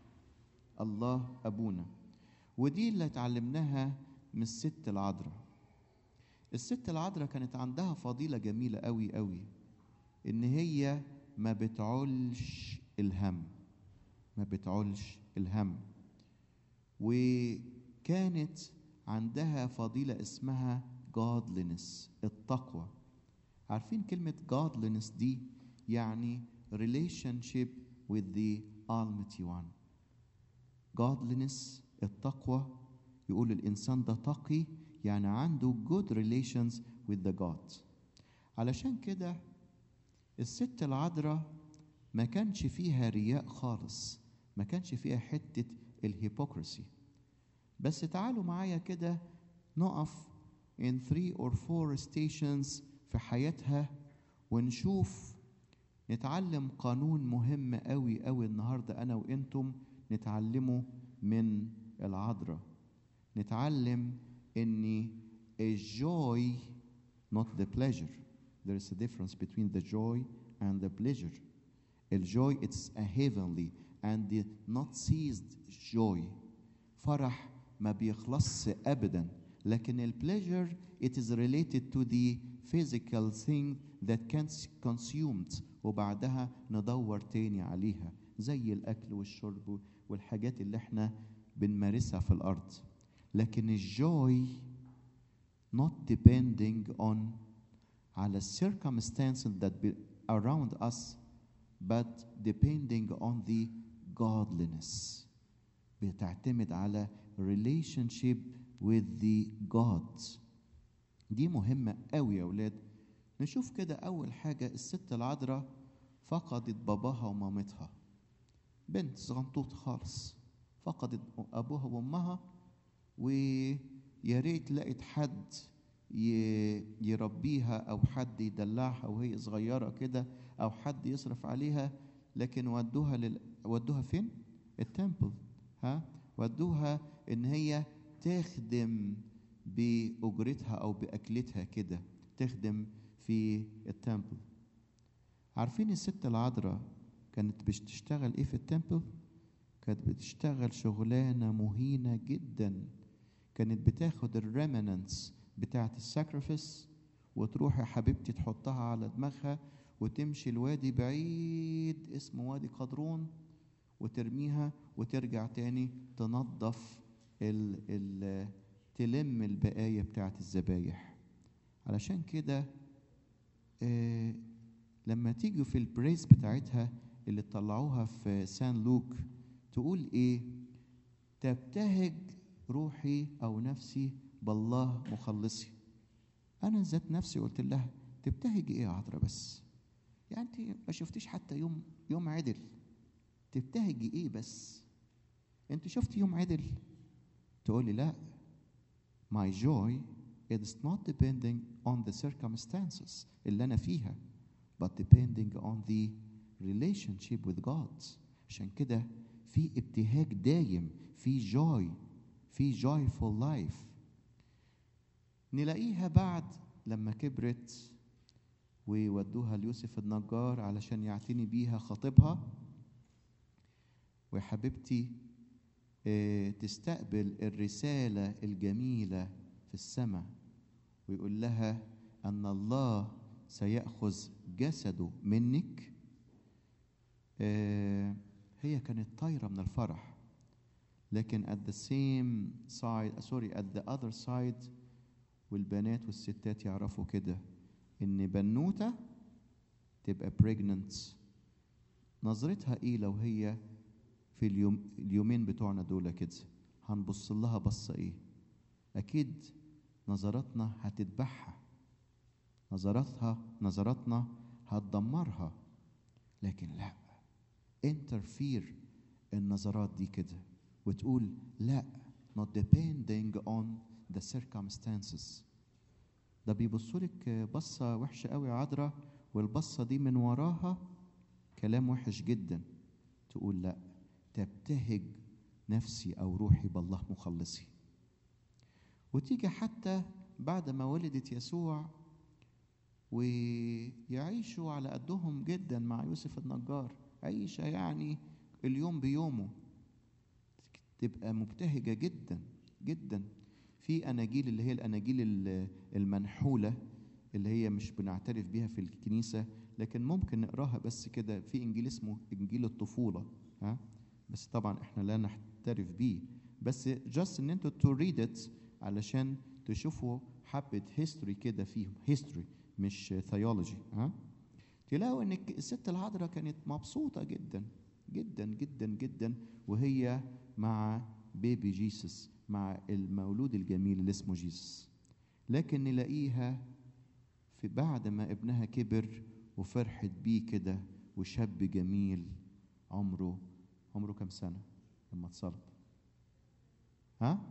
الله ابونا. ودي اللي اتعلمناها من الست العذراء. الست العذراء كانت عندها فضيلة جميلة قوي قوي ان هي ما بتعولش الهم ما بتعولش الهم وكانت عندها فضيلة اسمها godliness التقوى. عارفين كلمة godliness دي يعني relationship with the Almighty One. godliness التقوى يقول الإنسان ده تقي يعني عنده good relations with the God. علشان كده الست العذراء ما كانش فيها رياء خالص ما كانش فيها حتة الهيبوكرسي. بس تعالوا معايا كده نقف in three or four stations في حياتها ونشوف نتعلم قانون مهم قوي قوي النهاردة أنا وإنتم نتعلمه من العذراء. نتعلم إن الjoy not the pleasure. There is a difference between the joy and the pleasure. الjoy it's a heavenly and the not ceased joy. فرح ما بيخلصش أبدا. لكن البليجر it is related to the physical thing that can consumed وبعدها ندور تاني عليها زي الأكل والشرب والحاجات اللي احنا بنمارسها في الأرض. لكن الجوي not depending on على circumstances that be around us but depending on the godliness. بتعتمد على relationship with the God. دي مهمة قوي يا أولاد. نشوف كده أول حاجة الست العذراء فقدت باباها ومامتها. بنت صغنطوط خالص فقدت أبوها وأمها ويا ريت لقت حد يربيها أو حد يدلعها وهي صغيرة كده أو حد يصرف عليها. لكن ودوها لل... ودوها فين؟ التمبل. ها ودوها إن هي تخدم بأجرتها أو بأكلتها كده تخدم في التمبل. عارفين الست العذراء كانت بتشتغل إيه في التمبل؟ كانت بتشتغل شغلانة مهينة جدا. كانت بتاخد الريمنانس بتاعت الساكرفيس وتروح يا حبيبتي تحطها على دماغها وتمشي الوادي بعيد اسمه وادي قدرون وترميها وترجع تاني تنظف ال ال تلم البقايا بتاعت الذبايح. علشان كده آه لما تيجوا في البريز بتاعتها اللي طلعوها في سان لوك تقول ايه؟ تبتهج روحي او نفسي بالله مخلصي. انا ذات نفسي قلت لها تبتهج ايه يا عذرا بس؟ يعني انت ما شفتيش حتى يوم يوم عدل، تبتهجي ايه بس؟ انت شفتي يوم عدل؟ تقولي لا، my joy is not depending on the circumstances اللي انا فيها but depending on the relationship with God. عشان كده في ابتهاج دايم، في joy، في joyful life. نلاقيها بعد لما كبرت ويودوها ليوسف النجار علشان يعتني بيها خطيبها، ويا حبيبتي اه تستقبل الرسالة الجميلة في السماء، ويقول لها أن الله سيأخذ جسده منك. اه هي كانت طايرة من الفرح، لكن at the same side sorry at the other side والبنات والستات يعرفوا كده إن بنوتة تبقى pregnant نظرتها إيه لو هي في اليوم اليومين بتوعنا دول كده؟ هنبص لها بصة إيه؟ أكيد نظراتنا هتذبحها، نظراتها نظراتنا هتدمرها. لكن لا، interfere النظرات دي كده وتقول لا، not depending on the circumstances. ده بيبصولك بصة وحشة قوي يا عذرا، والبصة دي من وراها كلام وحش جدا. تقول لا، تبتهج نفسي أو روحي بالله مخلصي. وتيجي حتى بعد ما ولدت يسوع ويعيشوا على قدهم جدا مع يوسف النجار، عيشة يعني اليوم بيومه، تبقى مبتهجة جدا جدا. في أناجيل اللي هي الأناجيل المنحولة اللي هي مش بنعترف بيها في الكنيسة، لكن ممكن نقراها بس كده. في إنجيل اسمه إنجيل الطفولة، ها، بس طبعا إحنا لا نعترف بيه، بس just إن أنتوا to read it علشان تشوفوا حبة history كده فيهم، history مش theology. ها، تلاقوا إن الست العذراء كانت مبسوطة جدا جدا جدا جدا وهي مع بيبي جيسس، مع المولود الجميل اللي اسمه جيسس. لكن نلاقيها في بعد ما ابنها كبر وفرحت بيه كده، وشاب جميل عمره عمره كم سنة لما اتصلب؟ ها؟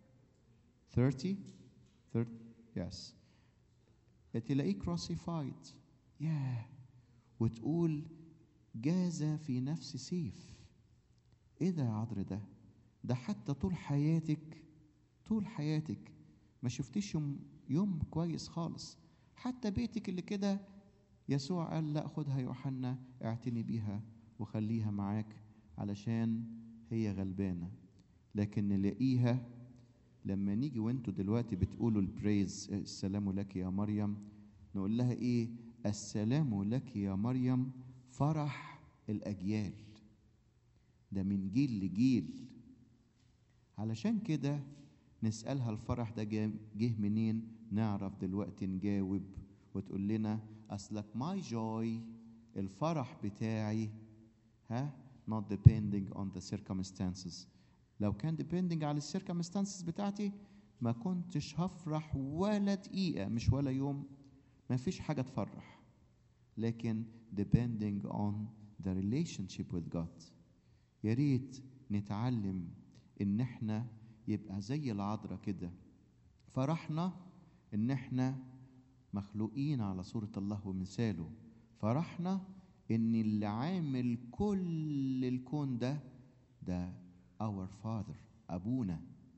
ثلاثين ثلاثين يس. تلاقيه كروسيفايد، ياه، وتقول جاز في نفس سيف. ايه ده يا عذرا؟ ده ده حتى طول حياتك طول حياتك ما شفتيش يوم يوم كويس خالص. حتى بيتك اللي كده يسوع قال لا، خدها يوحنا اعتني بيها وخليها معاك علشان هي غلبانة. لكن نلاقيها لما نيجي وانتوا دلوقتي بتقولوا البريز السلام لك يا مريم، نقول لها ايه؟ السلام لك يا مريم فرح الأجيال، ده من جيل لجيل. علشان كده نسألها الفرح ده جه منين؟ نعرف دلوقتي نجاوب وتقول لنا أصلك my joy، الفرح بتاعي، ها، not depending on the circumstances. لو كان depending على circumstances بتاعتي ما كنتش هفرح ولا دقيقة، مش ولا يوم، ما فيش حاجة تفرح. لكن depending on the relationship with God. يا ريت نتعلم ان احنا يبقى زي العذراء كده، فرحنا ان احنا مخلوقين على صورة الله ومثاله، فرحنا ان اللي عامل كل الكون ده ده our father، ابونا.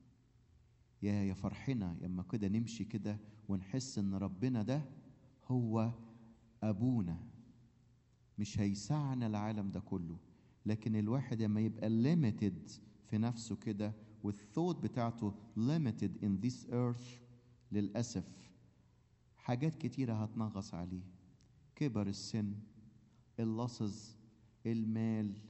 يا يا فرحنا لما كده نمشي كده ونحس ان ربنا ده هو ابونا. مش هيسعنا العالم ده كله، لكن الواحد لما يبقى limited في نفسه كده والثوت بتاعته limited in this earth، للأسف حاجات كتيرة هتنغص عليه. كبر السن، اللصز، المال،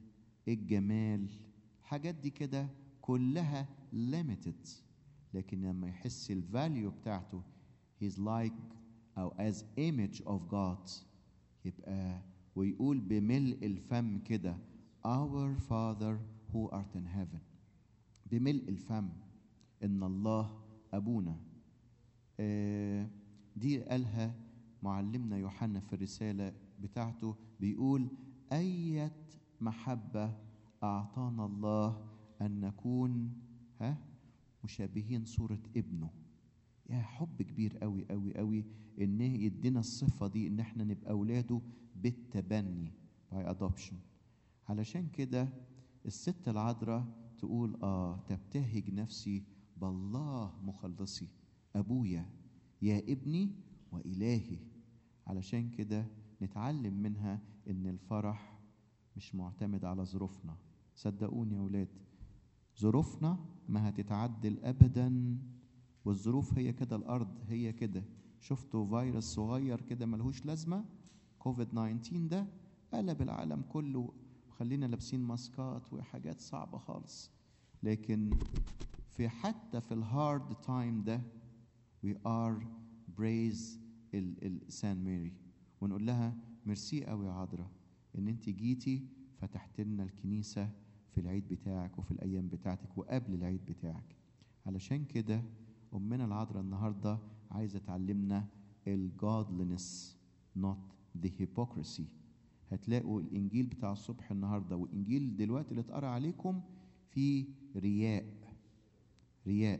الجمال، الحاجات دي كده كلها limited. لكن لما يحس الفاليو بتاعته he's like أو as image of God، يبقى ويقول بملء الفم كده our Father who art in heaven، بملء الفم إن الله أبونا. آه دي قالها معلمنا يوحنا في الرسالة بتاعته، بيقول أية محبة أعطانا الله أن نكون ها مشابهين صورة ابنه. يا حب كبير قوي قوي قوي إن يدينا الصفة دي، إن احنا نبقى أولاده بالتبني by adoption. علشان كده الست العذراء تقول آه تبتهج نفسي بالله مخلصي أبويا يا ابني وإلهي. علشان كده نتعلم منها إن الفرح مش معتمد على ظروفنا. صدقوني يا أولاد، ظروفنا ما هتتعدل أبدا، والظروف هي كده، الأرض هي كده. شفتوا فيروس صغير كده ملهوش لازمة كوفيد تسعة عشر ده قلب العالم كله، خلينا لابسين ماسكات وحاجات صعبة خالص. لكن في حتى في الهارد تايم ده we are praise السان ماري، ونقول لها ميرسي قوي يا عذراء ان انت جيتي فتحت لنا الكنيسة في العيد بتاعك وفي الايام بتاعتك وقبل العيد بتاعك. علشان كده امنا العذراء النهارده عايزه تعلمنا الجودلنس not the hypocrisy. هتلاقوا الانجيل بتاع الصبح النهارده والانجيل دلوقتي اللي اتقرا عليكم في رياء رياء.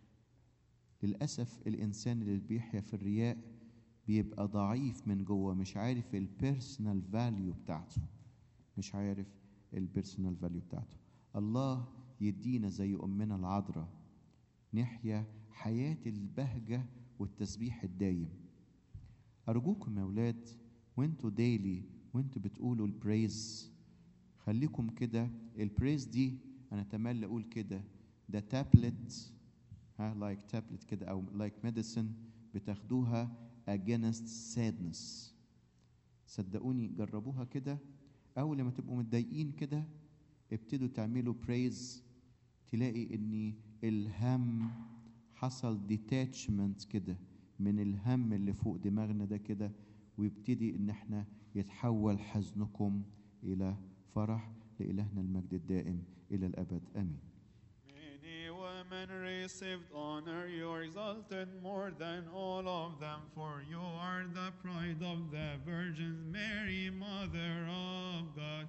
للاسف الانسان اللي بيحيا في الرياء بيبقى ضعيف من جوه، مش عارف البيرسونال فاليو بتاعته، مش عارف البيرسونال فاليو بتاعته. الله يدينا زي امنا العذراء نحيا حياة البهجة والتسبيح الدايم. أرجوكم يا أولاد وانتوا ديلي وانتوا بتقولوا البريز، خليكم كده البريز دي أنا أتمنى أقول كده ده تابلت، ها لايك تابلت كده أو لايك ميديسن بتاخدوها against sadness. صدقوني جربوها كده، أول لما تبقوا متضايقين كده ابتدوا تعملوا بريز، تلاقي إن الهم حصل ديتاتشمنت كده من الهم اللي فوق دماغنا ده كده، ويبتدي ان احنا يتحول حزنكم الى فرح. لإلهنا المجد الدائم الى الابد امين. Many women received honor, you are exalted more than all of them, for you are the pride of the virgins, Mary, Mother of God.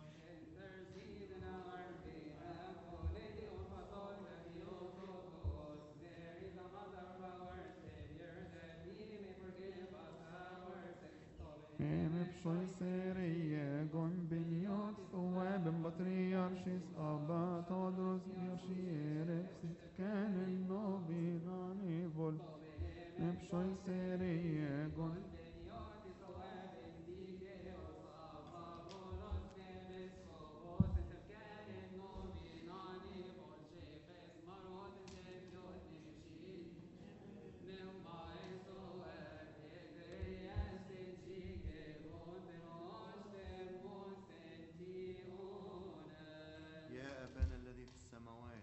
بشوي سيرية جون بنيوت ثواب بطريارشيس أبا تودروس بيرشيركس كان النوبي ناني فول بشوي سيرية جون يا أبانا الذي في السماوات.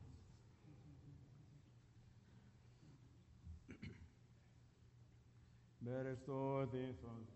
Berestothis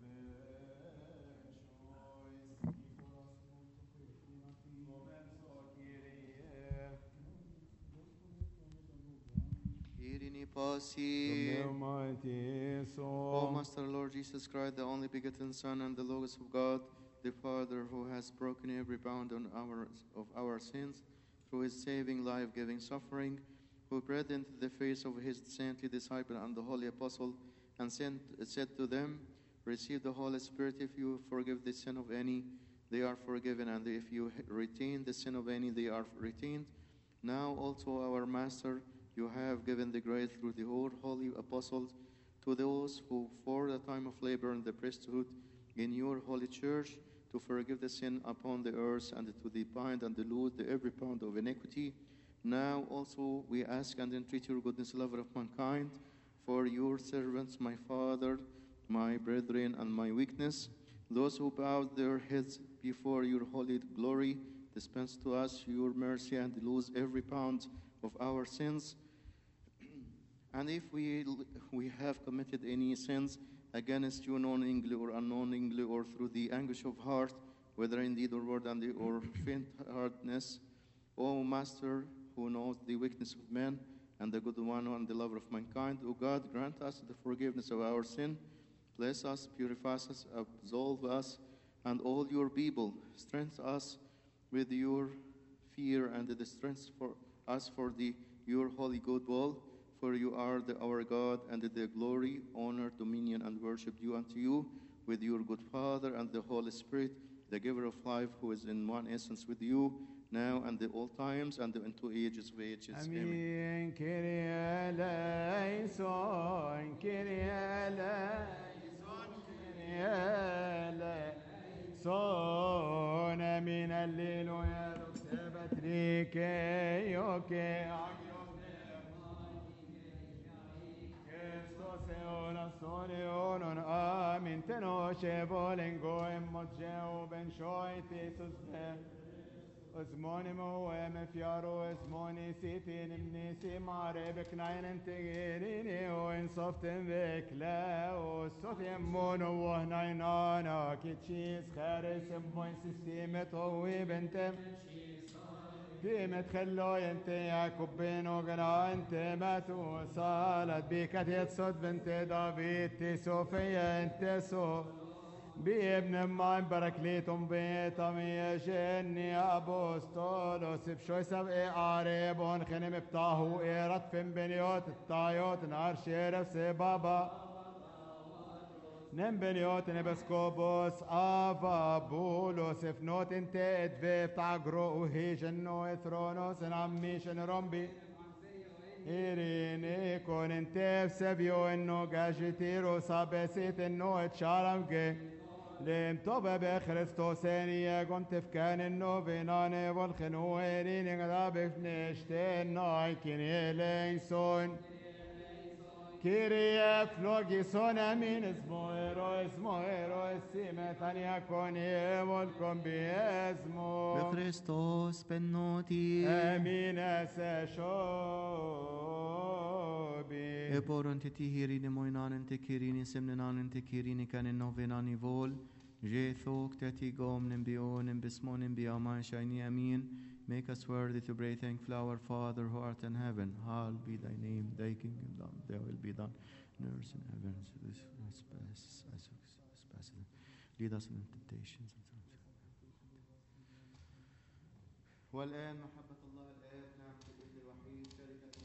Irini pasi. Almighty O soul. Master Lord Jesus Christ, the only begotten Son and the Logos of God, the Father who has broken every bound on our, of our sins through his saving, life-giving suffering, who breathed into the face of his saintly disciple and the holy apostle, and sent, said to them, receive the Holy Spirit. If you forgive the sin of any, they are forgiven, and if you retain the sin of any, they are retained. Now also, our Master, you have given the grace through the whole holy apostles to those who, for the time of labor in the priesthood in your holy church, to forgive the sin upon the earth, and to the bind and dilute the every pound of iniquity. Now also we ask and entreat your goodness, lover of mankind, for your servants, my Father, my brethren, and my weakness, those who bowed their heads before your holy glory, dispense to us your mercy and lose every pound of our sins. And if we, we have committed any sins against you knowingly or unknowingly or through the anguish of heart, whether in deed or word and or faint-heartedness, O Master, who knows the weakness of man and the good one and the lover of mankind, O God, grant us the forgiveness of our sin, bless us, purify us, absolve us, and all your people, strengthen us with your fear and the strength for us for the your holy good will. For you are the, our God, and the glory, honor, dominion, and worship due unto you, with your good Father and the Holy Spirit, the giver of life, who is in one essence with you, now and at all times, and into ages of ages. Amen. Amen. Kyrie eleison, Kyrie eleison, Kyrie eleison. Amen. Alleluia. Patrick, yoke. Amin tenoshe volengo emojeo ben shoiti susne Osmoni mo em fiaro esmoni sitin imnisi mare beknain integrini o in soften vekla o sofien mono wahnainana kitchis kharis moin sistemet o bentem ديمت خلو انت يا كوبينو قنا انت ماتو صالت بيك تصد بنت دافيد تسوفيا انت سو بابن ما بركليتم بيتم يشني ابوستولوس بشوي سبقي قاربون خنم بتاهو ايرت فين بنيوت الطايوت نار شيرف سبابا نم بنيوت نبسكوبوس آفا بولوس فنوت انت ادفيف تعقرو وهي جنو اثرونوس نعمي شن رمبي إيريني كون انت بسبيو انو قاجتيرو صابسيت انو اتشارمكي لم طبع بخريستوسيني كنت فكان انو بيناني والخنو إيريني غدابي فنشتين نايكيني لينسون Kyrie flogison amin esmo ero esmo ero esime tania conie volcom biesmo بخريستوس بنوتي amin ese shobi Eporon te tihirini moinan te kirini semnenan te kirini kanin novenani vol Jethok teti gom nimbionim bismonim biaman shiny amin. Make us worthy to pray thankful our Father who art in heaven. Hallowed be thy name, thy kingdom come, thy will be done on earth and heaven. Lead us into temptations. والآن محبة الله الآب نعمة الابن الوحيد شركة